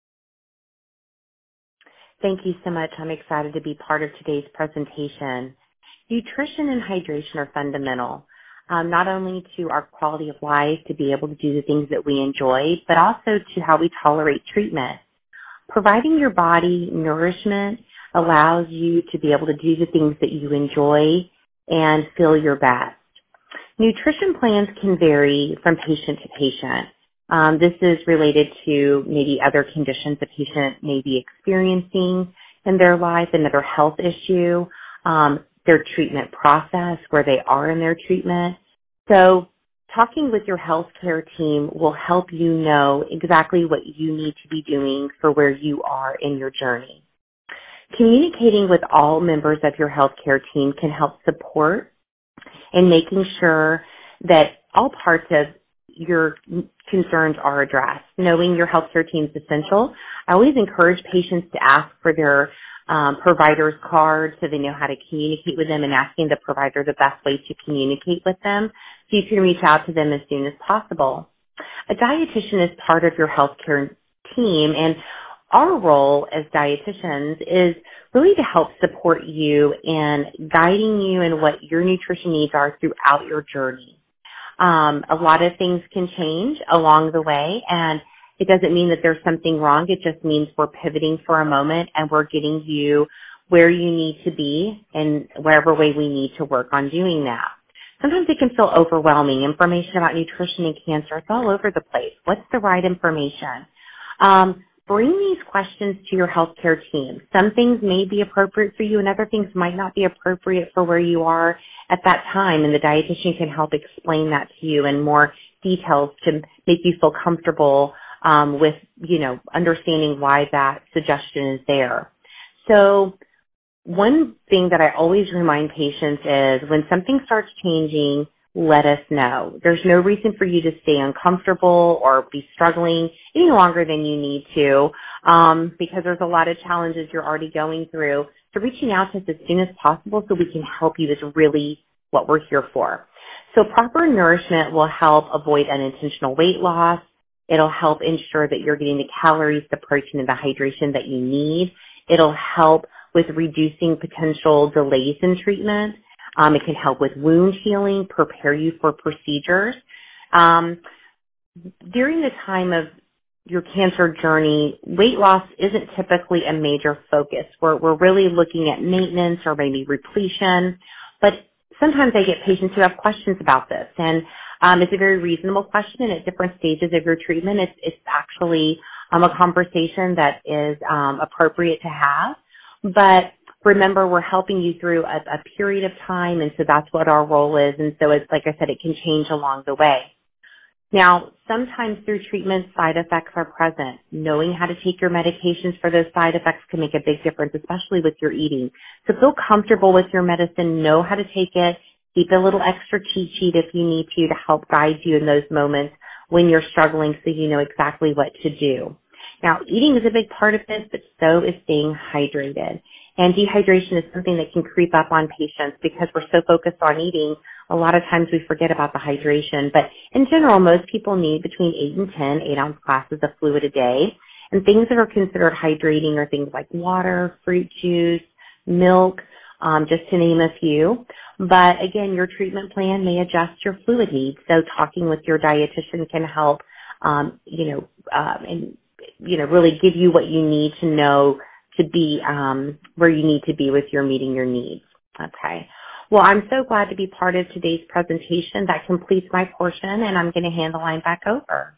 Thank you so much. I'm excited to be part of today's presentation. Nutrition and hydration are fundamental, um, not only to our quality of life, to be able to do the things that we enjoy, but also to how we tolerate treatment. Providing your body nourishment allows you to be able to do the things that you enjoy and feel your best. Nutrition plans can vary from patient to patient. Um, this is related to maybe other conditions a patient may be experiencing in their life, another health issue, um, their treatment process, where they are in their treatment. So talking with your healthcare team will help you know exactly what you need to be doing for where you are in your journey. Communicating with all members of your healthcare team can help support in making sure that all parts of your concerns are addressed. Knowing your healthcare team is essential. I always encourage patients to ask for their um, provider's card so they know how to communicate with them, and asking the provider the best way to communicate with them so you can reach out to them as soon as possible. A dietitian is part of your healthcare team, and our role as dietitians is really to help support you in guiding you in what your nutrition needs are throughout your journey. Um, a lot of things can change along the way, and it doesn't mean that there's something wrong. It just means we're pivoting for a moment and we're getting you where you need to be in whatever way we need to work on doing that. Sometimes it can feel overwhelming. Information about nutrition and cancer, it's all over the place. What's the right information? Um, Bring these questions to your healthcare team. Some things may be appropriate for you and other things might not be appropriate for where you are at that time, and the dietitian can help explain that to you in more details to make you feel comfortable um, with, you know, understanding why that suggestion is there. So one thing that I always remind patients is when something starts changing, let us know. There's no reason for you to stay uncomfortable or be struggling any longer than you need to, um, because there's a lot of challenges you're already going through. So reaching out to us as soon as possible so we can help you is really what we're here for. So proper nourishment will help avoid unintentional weight loss. It'll help ensure that you're getting the calories, the protein, and the hydration that you need. It'll help with reducing potential delays in treatment. Um, it can help with wound healing, prepare you for procedures. Um, during the time of your cancer journey, weight loss isn't typically a major focus. We're, we're really looking at maintenance or maybe repletion, but sometimes I get patients who have questions about this, and um, it's a very reasonable question, and at different stages of your treatment, it's, it's actually um, a conversation that is um, appropriate to have, but remember, we're helping you through a, a period of time, and so that's what our role is. And so, it's like I said, it can change along the way. Now, sometimes through treatment, side effects are present. Knowing how to take your medications for those side effects can make a big difference, especially with your eating. So feel comfortable with your medicine. Know how to take it. Keep a little extra cheat sheet if you need to to help guide you in those moments when you're struggling so you know exactly what to do. Now, eating is a big part of this, but so is staying hydrated. And dehydration is something that can creep up on patients because we're so focused on eating. A lot of times we forget about the hydration. But in general, most people need between eight and ten eight-ounce glasses of fluid a day. And things that are considered hydrating are things like water, fruit juice, milk, um, just to name a few. But again, your treatment plan may adjust your fluid needs. So talking with your dietitian can help, um, you know, um, and you know, really give you what you need to know to be um, where you need to be with your meeting your needs. Okay. Well, I'm so glad to be part of today's presentation. That completes my portion, and I'm going to hand the line back over.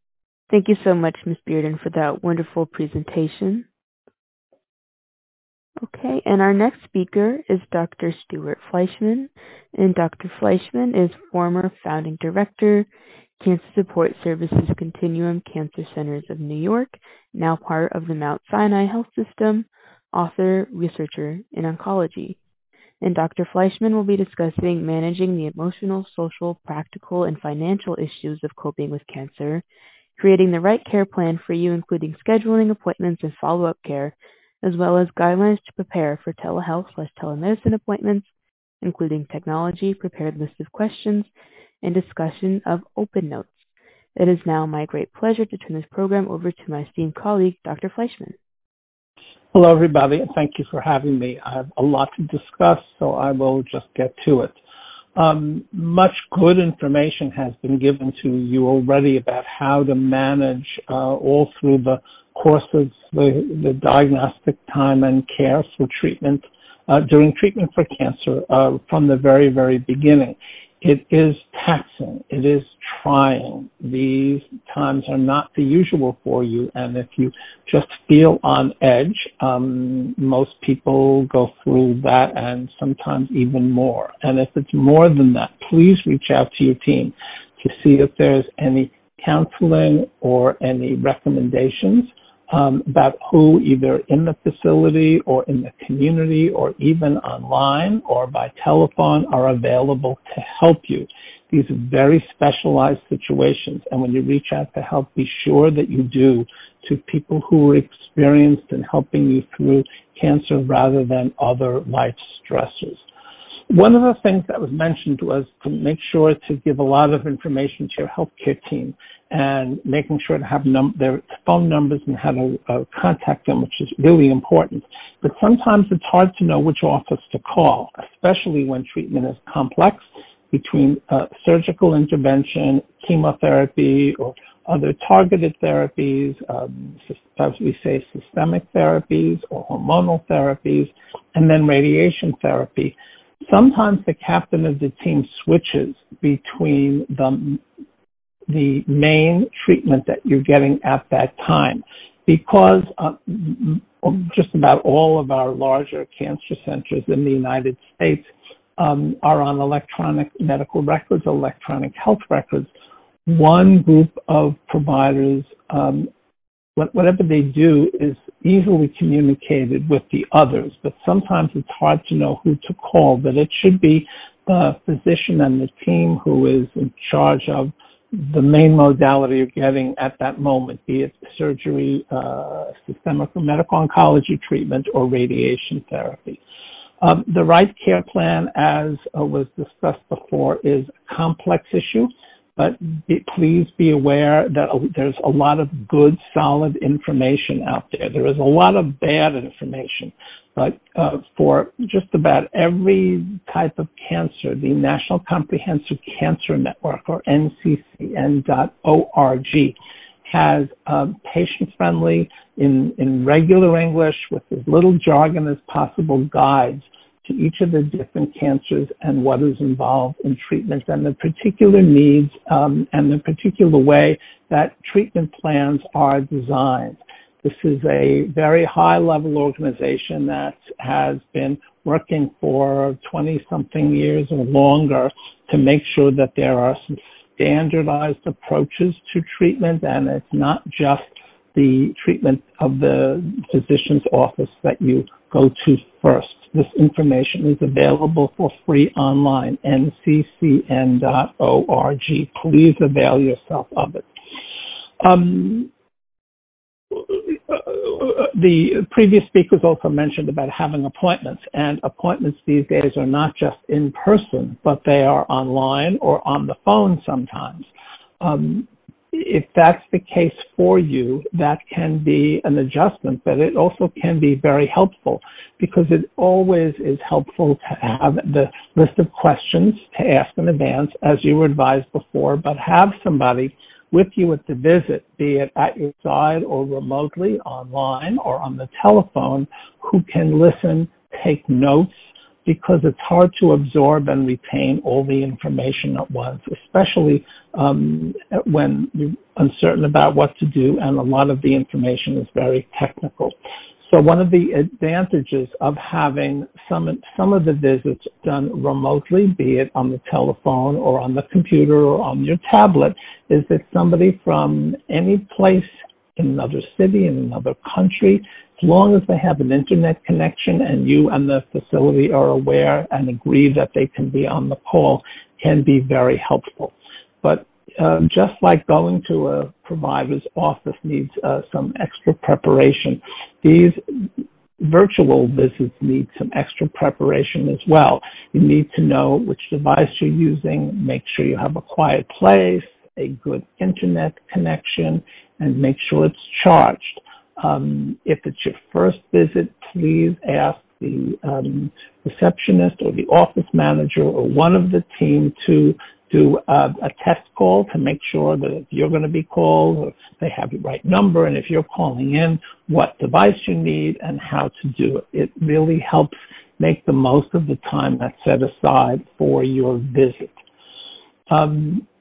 Thank you so much, Miz Bearden, for that wonderful presentation. Okay, and our next speaker is Doctor Stuart Fleischman, and Doctor Fleischman is former founding director, Cancer Support Services Continuum Cancer Centers of New York, now part of the Mount Sinai Health System, author, researcher in oncology. And Doctor Fleischman will be discussing managing the emotional, social, practical, and financial issues of coping with cancer, creating the right care plan for you, including scheduling appointments and follow-up care, as well as guidelines to prepare for telehealth slash telemedicine appointments, including technology, prepared list of questions, and discussion of open notes. It is now my great pleasure to turn this program over to my esteemed colleague, Doctor Fleischman. Hello, everybody, and thank you for having me. I have a lot to discuss, so I will just get to it. Um, much good information has been given to you already about how to manage uh, all through the course of the, the diagnostic time and care for treatment, uh, during treatment for cancer uh, from the very, very beginning. It is taxing. It is trying. These times are not the usual for you, and if you just feel on edge, um, most people go through that and sometimes even more. And if it's more than that, please reach out to your team to see if there's any counseling or any recommendations Um, about who either in the facility or in the community or even online or by telephone are available to help you. These are very specialized situations, and when you reach out to help, be sure that you do to people who are experienced in helping you through cancer rather than other life stressors. One of the things that was mentioned was to make sure to give a lot of information to your healthcare team and making sure to have num- their phone numbers and how to uh, contact them, which is really important. But sometimes it's hard to know which office to call, especially when treatment is complex between uh, surgical intervention, chemotherapy, or other targeted therapies, um, as we say, systemic therapies or hormonal therapies, and then radiation therapy. Sometimes the captain of the team switches between the, the main treatment that you're getting at that time because uh, just about all of our larger cancer centers in the United States um, are on electronic medical records, electronic health records. One group of providers, um, whatever they do is easily communicated with the others, but sometimes it's hard to know who to call, but it should be the physician and the team who is in charge of the main modality you're getting at that moment, be it surgery, uh, systemic or medical oncology treatment, or radiation therapy. Um, the right care plan, as uh, was discussed before, is a complex issue. But be, please be aware that there's a lot of good, solid information out there. There is a lot of bad information. But uh, for just about every type of cancer, the National Comprehensive Cancer Network, or N C C N dot org, has um, patient-friendly, in, in regular English, with as little jargon as possible, guides to each of the different cancers and what is involved in treatment and the particular needs um, and the particular way that treatment plans are designed. This is a very high-level organization that has been working for twenty-something years or longer to make sure that there are some standardized approaches to treatment, and it's not just the treatment of the physician's office that you go to first. This information is available for free online, N C C N dot org. Please avail yourself of it. Um, the previous speakers also mentioned about having appointments, and appointments these days are not just in person, but they are online or on the phone sometimes. Um, If that's the case for you, that can be an adjustment, but it also can be very helpful because it always is helpful to have the list of questions to ask in advance, as you were advised before, but have somebody with you at the visit, be it at your side or remotely, online or on the telephone, who can listen, take notes, because it's hard to absorb and retain all the information at once, especially um, when you're uncertain about what to do, and a lot of the information is very technical. So one of the advantages of having some some of the visits done remotely, be it on the telephone or on the computer or on your tablet, is that somebody from any place in another city, in another country, as long as they have an internet connection and you and the facility are aware and agree that they can be on the call, can be very helpful. But Uh, just like going to a provider's office needs uh, some extra preparation, these virtual visits need some extra preparation as well. You need to know which device you're using, make sure you have a quiet place, a good internet connection, and make sure it's charged. Um, if it's your first visit, please ask the um, receptionist or the office manager or one of the team to do uh, a test call to make sure that if you're going to be called, or they have the right number, and if you're calling in, what device you need and how to do it. It really helps make the most of the time that's set aside for your visit. Um,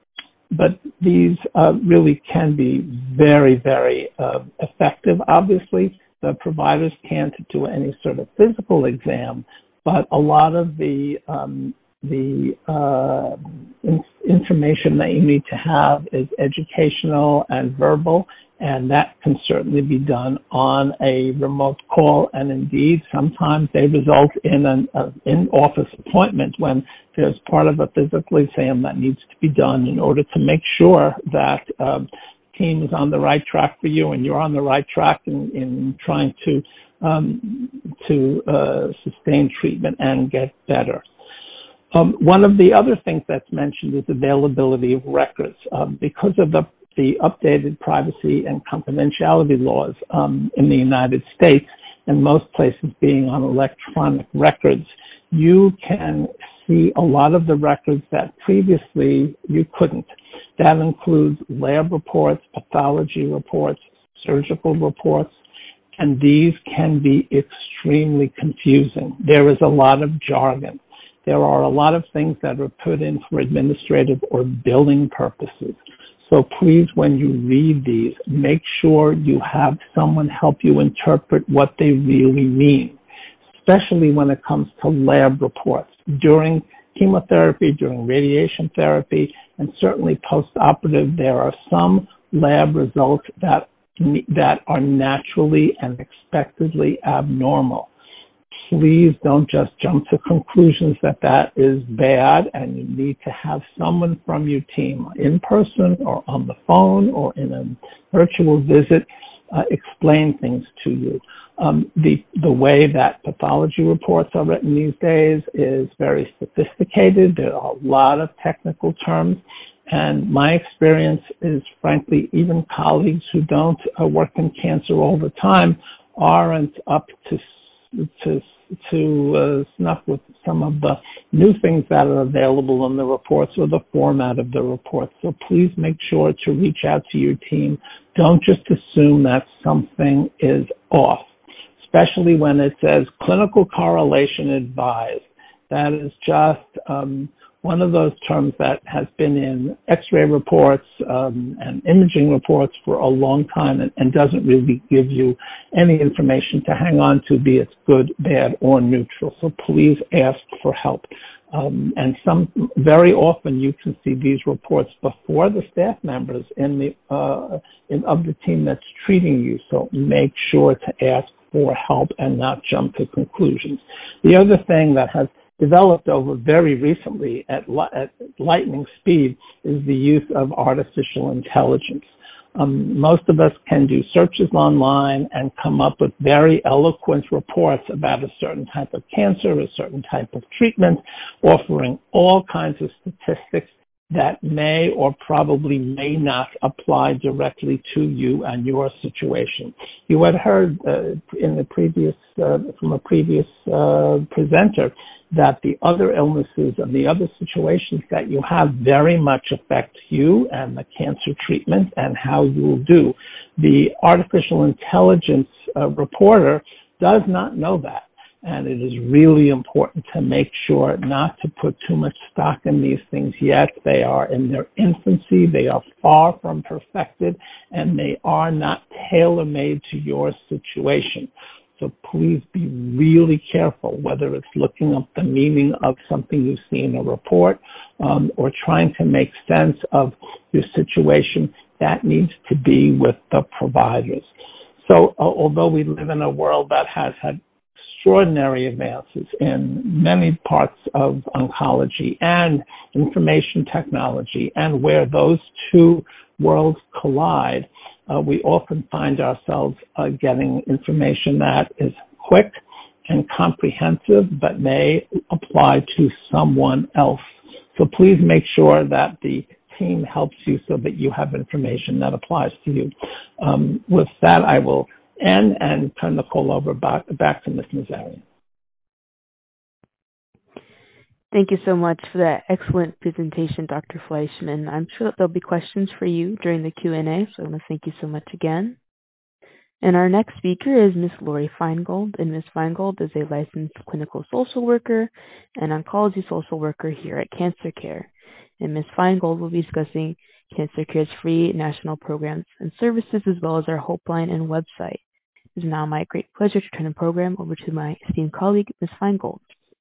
but these uh, really can be very, very uh, effective. Obviously, the providers can't do any sort of physical exam, but a lot of the um, the uh, in- information that you need to have is educational and verbal, and that can certainly be done on a remote call. And indeed, sometimes they result in an uh, in-office appointment when there's part of a physical exam that needs to be done in order to make sure that um, the team is on the right track for you and you're on the right track in, in trying to um, to uh, sustain treatment and get better. Um, one of the other things that's mentioned is availability of records. Um, because of the, the updated privacy and confidentiality laws um, in the United States, and most places being on electronic records, you can see a lot of the records that previously you couldn't. That includes lab reports, pathology reports, surgical reports, and these can be extremely confusing. There is a lot of jargon. There are a lot of things that are put in for administrative or billing purposes. So please, when you read these, make sure you have someone help you interpret what they really mean, especially when it comes to lab reports. During chemotherapy, during radiation therapy, and certainly post-operative, there are some lab results that, that are naturally and expectedly abnormal. Please don't just jump to conclusions that that is bad, and you need to have someone from your team in person or on the phone or in a virtual visit uh, explain things to you. Um, the, the way that pathology reports are written these days is very sophisticated. There are a lot of technical terms, and my experience is, frankly, even colleagues who don't uh, work in cancer all the time aren't up to to to uh, snuff with some of the new things that are available in the reports or the format of the reports. So please make sure to reach out to your team. Don't just assume that something is off, especially when it says clinical correlation advised. That is just um, one of those terms that has been in X-ray reports um, and imaging reports for a long time and, and doesn't really give you any information to hang on to, be it good, bad, or neutral. So please ask for help. Um, and some very often you can see these reports before the staff members in the uh, in, of the team that's treating you. So make sure to ask for help and not jump to conclusions. The other thing that has developed over very recently at, li- at lightning speed is the use of artificial intelligence. Um, most of us can do searches online and come up with very eloquent reports about a certain type of cancer, a certain type of treatment, offering all kinds of statistics that may or probably may not apply directly to you and your situation. You had heard uh, in the previous, uh, from a previous uh, presenter that the other illnesses and the other situations that you have very much affect you and the cancer treatment and how you will do. The artificial intelligence uh, reporter does not know that. And it is really important to make sure not to put too much stock in these things yet. They are in their infancy. They are far from perfected, and they are not tailor-made to your situation. So please be really careful, whether it's looking up the meaning of something you see in a report um, or trying to make sense of your situation. That needs to be with the providers. So uh, although we live in a world that has had extraordinary advances in many parts of oncology and information technology, and where those two worlds collide, uh, we often find ourselves uh, getting information that is quick and comprehensive, but may apply to someone else. So please make sure that the team helps you so that you have information that applies to you. Um, with that, I will end and turn the call over back, back to Miz Nazarian. Thank you so much for that excellent presentation, Doctor Fleischman. I'm sure that there'll be questions for you during the Q and A, so I want to thank you so much again. And our next speaker is Miz Lori Feingold, and Miz Feingold is a licensed clinical social worker and oncology social worker here at Cancer Care. And Miz Feingold will be discussing Cancer Care's free national programs and services, as well as our Hopeline and website. It is now my great pleasure to turn the program over to my esteemed colleague, Miz Feingold.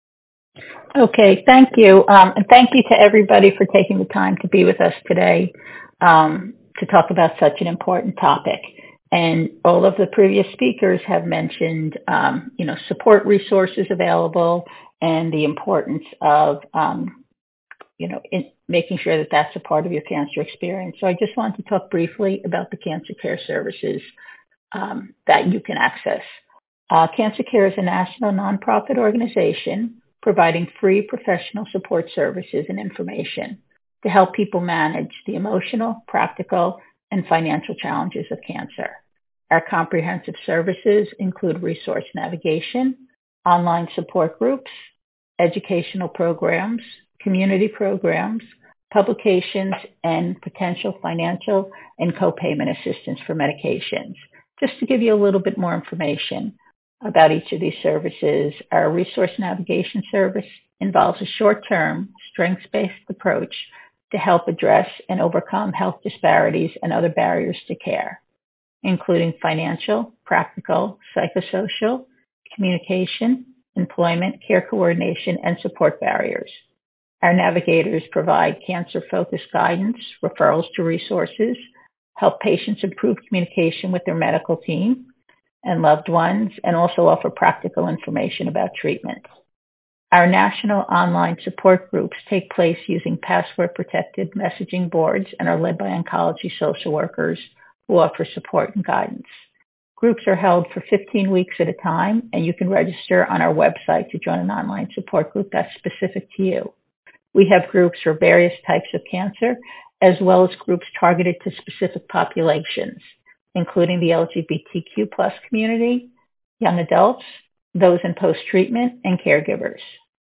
Okay, thank you. Um, and thank you to everybody for taking the time to be with us today um, to talk about such an important topic. And all of the previous speakers have mentioned, um, you know, support resources available and the importance of, um, you know, in making sure that that's a part of your cancer experience. So I just want to talk briefly about the Cancer Care services um, that you can access. Uh, Cancer Care is a national nonprofit organization providing free professional support services and information to help people manage the emotional, practical, and financial challenges of cancer. Our comprehensive services include resource navigation, online support groups, educational programs, community programs, publications, and potential financial and co-payment assistance for medications. Just to give you a little bit more information about each of these services, our resource navigation service involves a short-term, strengths-based approach to help address and overcome health disparities and other barriers to care, including financial, practical, psychosocial, communication, employment, care coordination, and support barriers. Our navigators provide cancer-focused guidance, referrals to resources, help patients improve communication with their medical team and loved ones, and also offer practical information about treatment. Our national online support groups take place using password-protected messaging boards and are led by oncology social workers who offer support and guidance. Groups are held for fifteen weeks at a time, and you can register on our website to join an online support group that's specific to you. We have groups for various types of cancer, as well as groups targeted to specific populations, including the L G B T Q plus community, young adults, those in post-treatment, and caregivers.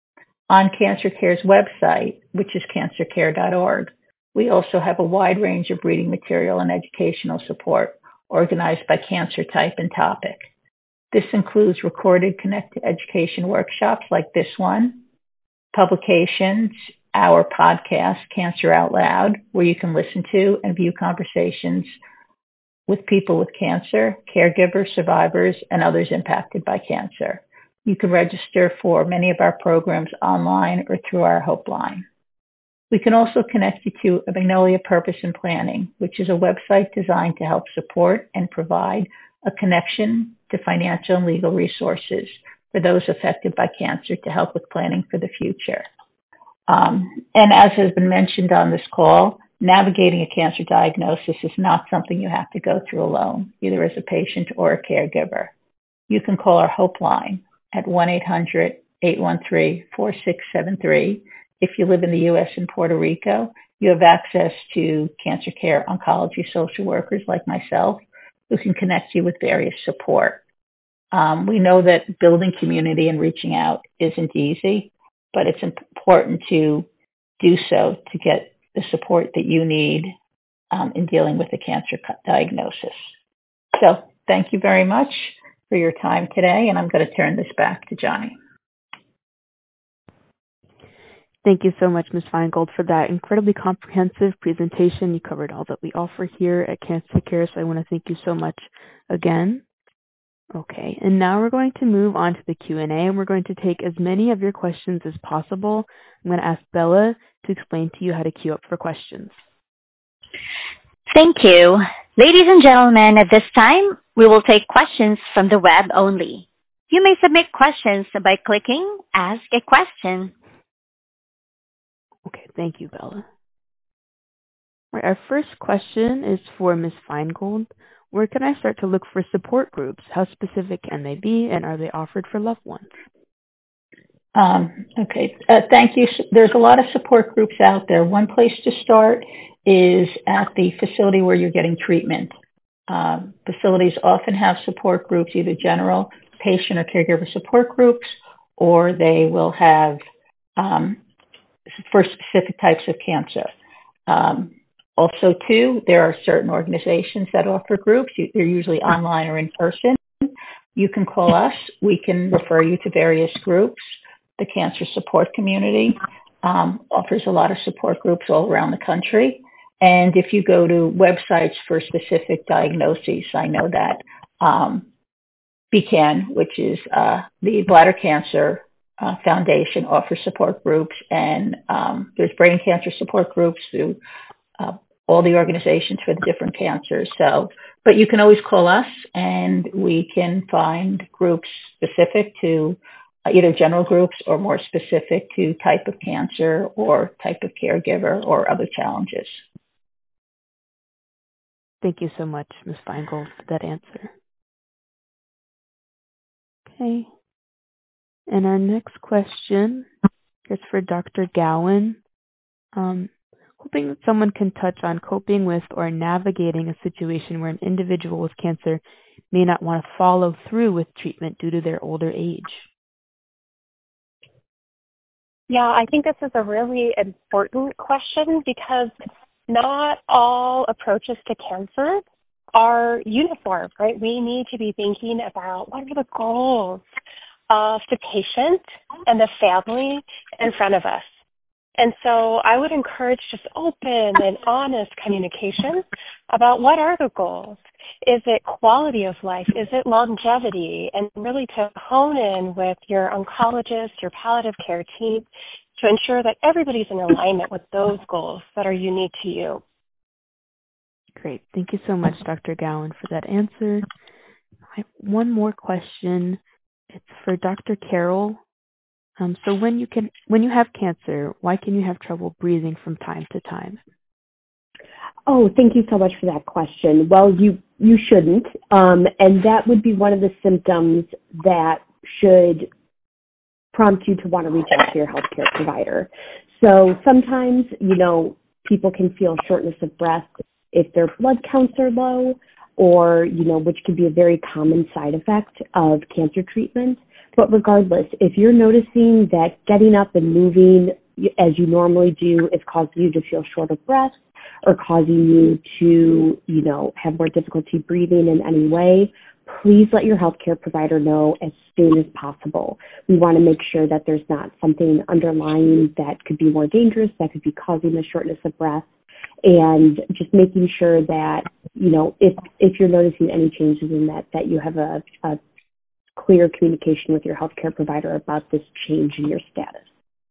On Cancer Care's website, which is cancer care dot org, we also have a wide range of reading material and educational support organized by cancer type and topic. This includes recorded Connect to Education workshops like this one, publications, our podcast, Cancer Out Loud, where you can listen to and view conversations with people with cancer, caregivers, survivors, and others impacted by cancer. You can register for many of our programs online or through our Hopeline. We can also connect you to a Magnolia Purpose and Planning, which is a website designed to help support and provide a connection to financial and legal resources for those affected by cancer to help with planning for the future. Um, and as has been mentioned on this call, navigating a cancer diagnosis is not something you have to go through alone, either as a patient or a caregiver. You can call our Hopeline at one eight hundred, eight one three, four six seven three. If you live in the U S and Puerto Rico, you have access to Cancer Care oncology social workers like myself who can connect you with various support. Um, we know that building community and reaching out isn't easy, but it's important to do so to get the support that you need um, in dealing with a cancer diagnosis. So thank you very much for your time today, and I'm going to turn this back to Johnny. Thank you so much, Miz Feingold, for that incredibly comprehensive presentation. You covered all that we offer here at Cancer Care, so I want to thank you so much again. Okay, and now we're going to move on to the Q and A, and we're going to take as many of your questions as possible. I'm going to ask Bella to explain to you how to queue up for questions. Thank you. Ladies and gentlemen, at this time, we will take questions from the web only. You may submit questions by clicking Ask a Question. Okay, thank you, Bella. All right, our first question is for Miz Feingold. Where can I start to look for support groups? How specific can they be, and are they offered for loved ones? Um, okay, uh, thank you. There's a lot of support groups out there. One place to start is at the facility where you're getting treatment. Um, facilities often have support groups, either general patient or caregiver support groups, or they will have um, for specific types of cancer. Um, also, too, there are certain organizations that offer groups. They're usually online or in person. You can call us. We can refer you to various groups. The Cancer Support Community um, offers a lot of support groups all around the country. And if you go to websites for specific diagnoses, I know that um, B C A N, which is uh, the Bladder Cancer uh, Foundation, offers support groups, and um, there's brain cancer support groups through uh, all the organizations for the different cancers. So, but you can always call us, and we can find groups specific to uh, either general groups or more specific to type of cancer or type of caregiver or other challenges. Thank you so much, Miz Feingold, for that answer. Okay. And our next question is for Doctor Gowan. Um, hoping that someone can touch on coping with or navigating a situation where an individual with cancer may not want to follow through with treatment due to their older age. Yeah, I think this is a really important question because not all approaches to cancer are uniform, right? We need to be thinking about what are the goals of the patient and the family in front of us. And so I would encourage just open and honest communication about what are the goals. Is it quality of life? Is it longevity? And really to hone in with your oncologist, your palliative care team, to ensure that everybody's in alignment with those goals that are unique to you. Great. Thank you so much, Doctor Gowan, for that answer. I have one more question. It's for Doctor Carroll. Um, so when you can, when you have cancer, why can you have trouble breathing from time to time? Oh, thank you so much for that question. Well, you you shouldn't, um, and that would be one of the symptoms that should prompt you to want to reach out to your healthcare provider. So sometimes, you know, people can feel shortness of breath if their blood counts are low, or, you know, which can be a very common side effect of cancer treatment. But regardless, if you're noticing that getting up and moving as you normally do is causing you to feel short of breath or causing you to, you know, have more difficulty breathing in any way, please let your healthcare provider know as soon as possible. We want to make sure that there's not something underlying that could be more dangerous, that could be causing the shortness of breath, and just making sure that, you know, if if you're noticing any changes in that, that you have a, a clear communication with your healthcare provider about this change in your status.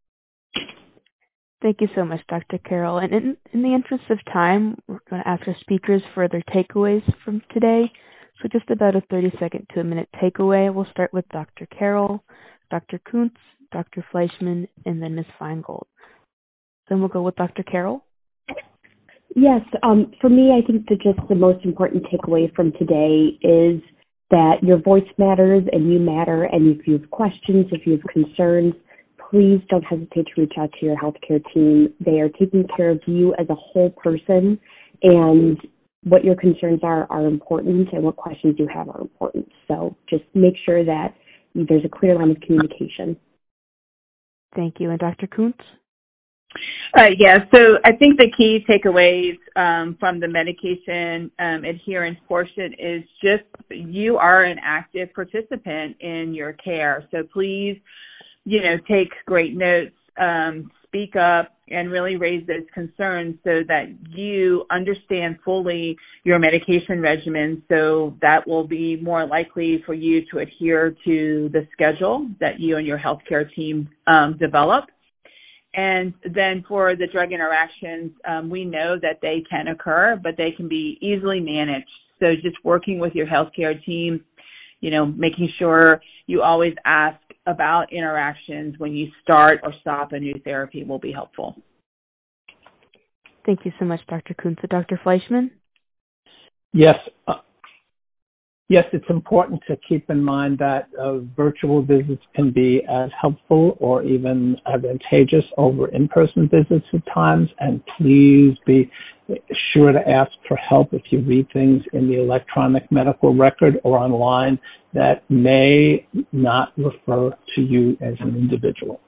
Thank you so much, Doctor Carroll. And in, in the interest of time, we're going to ask our speakers for their takeaways from today. So just about a thirty-second to a minute takeaway. We'll start with Doctor Carroll, Doctor Kuntz, Doctor Fleischman, and then Miz Feingold. Then we'll go with Doctor Carroll. Yes, um, for me, I think that just the most important takeaway from today is that your voice matters and you matter, and if you have questions, if you have concerns, please don't hesitate to reach out to your healthcare team. They are taking care of you as a whole person, and what your concerns are are important, and what questions you have are important. So just make sure that there's a clear line of communication. Thank you. And Doctor Kuntz? Uh, yeah, so I think the key takeaways um, from the medication um, adherence portion is just you are an active participant in your care. So please, you know, take great notes, um, speak up and really raise those concerns so that you understand fully your medication regimen, so that will be more likely for you to adhere to the schedule that you and your healthcare team um, develop. And then for the drug interactions, um, we know that they can occur, but they can be easily managed. So just working with your healthcare team, you know, making sure you always ask about interactions when you start or stop a new therapy will be helpful. Thank you so much, Doctor Kuntz. Doctor Fleischman? Yes. Uh, yes, it's important to keep in mind that uh, virtual visits can be as helpful or even advantageous over in-person visits at times, and please be sure to ask for help if you read things in the electronic medical record or online that may not refer to you as an individual.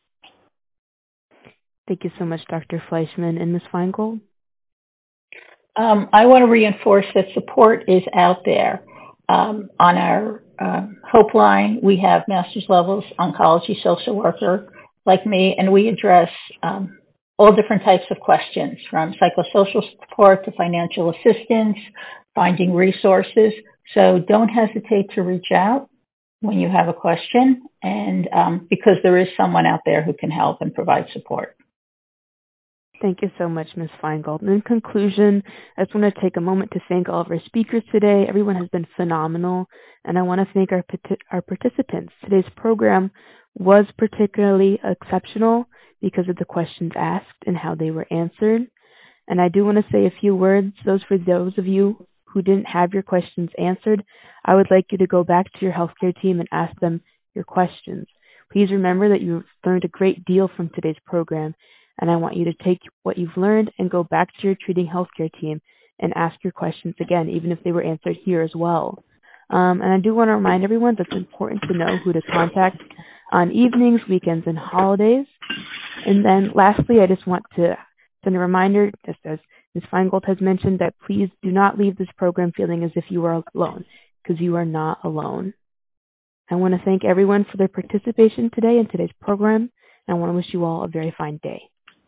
Thank you so much, Doctor Fleischman. And Miz Feingold? Um, I want to reinforce that support is out there. Um, on our uh, Hope line, we have master's levels oncology social worker like me, and we address um, all different types of questions, from psychosocial support to financial assistance, finding resources. So don't hesitate to reach out when you have a question, and um, because there is someone out there who can help and provide support. Thank you so much, Miz Feingold. And in conclusion, I just want to take a moment to thank all of our speakers today. Everyone has been phenomenal, and I want to thank our our participants. Today's program was particularly exceptional because of the questions asked and how they were answered. And I do want to say a few words. Those for those of you who didn't have your questions answered, I would like you to go back to your healthcare team and ask them your questions. Please remember that you've learned a great deal from today's program, and I want you to take what you've learned and go back to your treating healthcare team and ask your questions again, even if they were answered here as well. Um, and I do want to remind everyone that it's important to know who to contact on evenings, weekends, and holidays. And then lastly, I just want to send a reminder, just as Miz Feingold has mentioned, that please do not leave this program feeling as if you are alone, because you are not alone. I want to thank everyone for their participation today in today's program, and I want to wish you all a very fine day.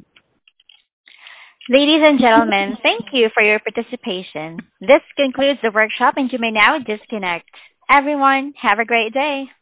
Ladies and gentlemen, thank you for your participation. This concludes the workshop, and you may now disconnect. Everyone, have a great day.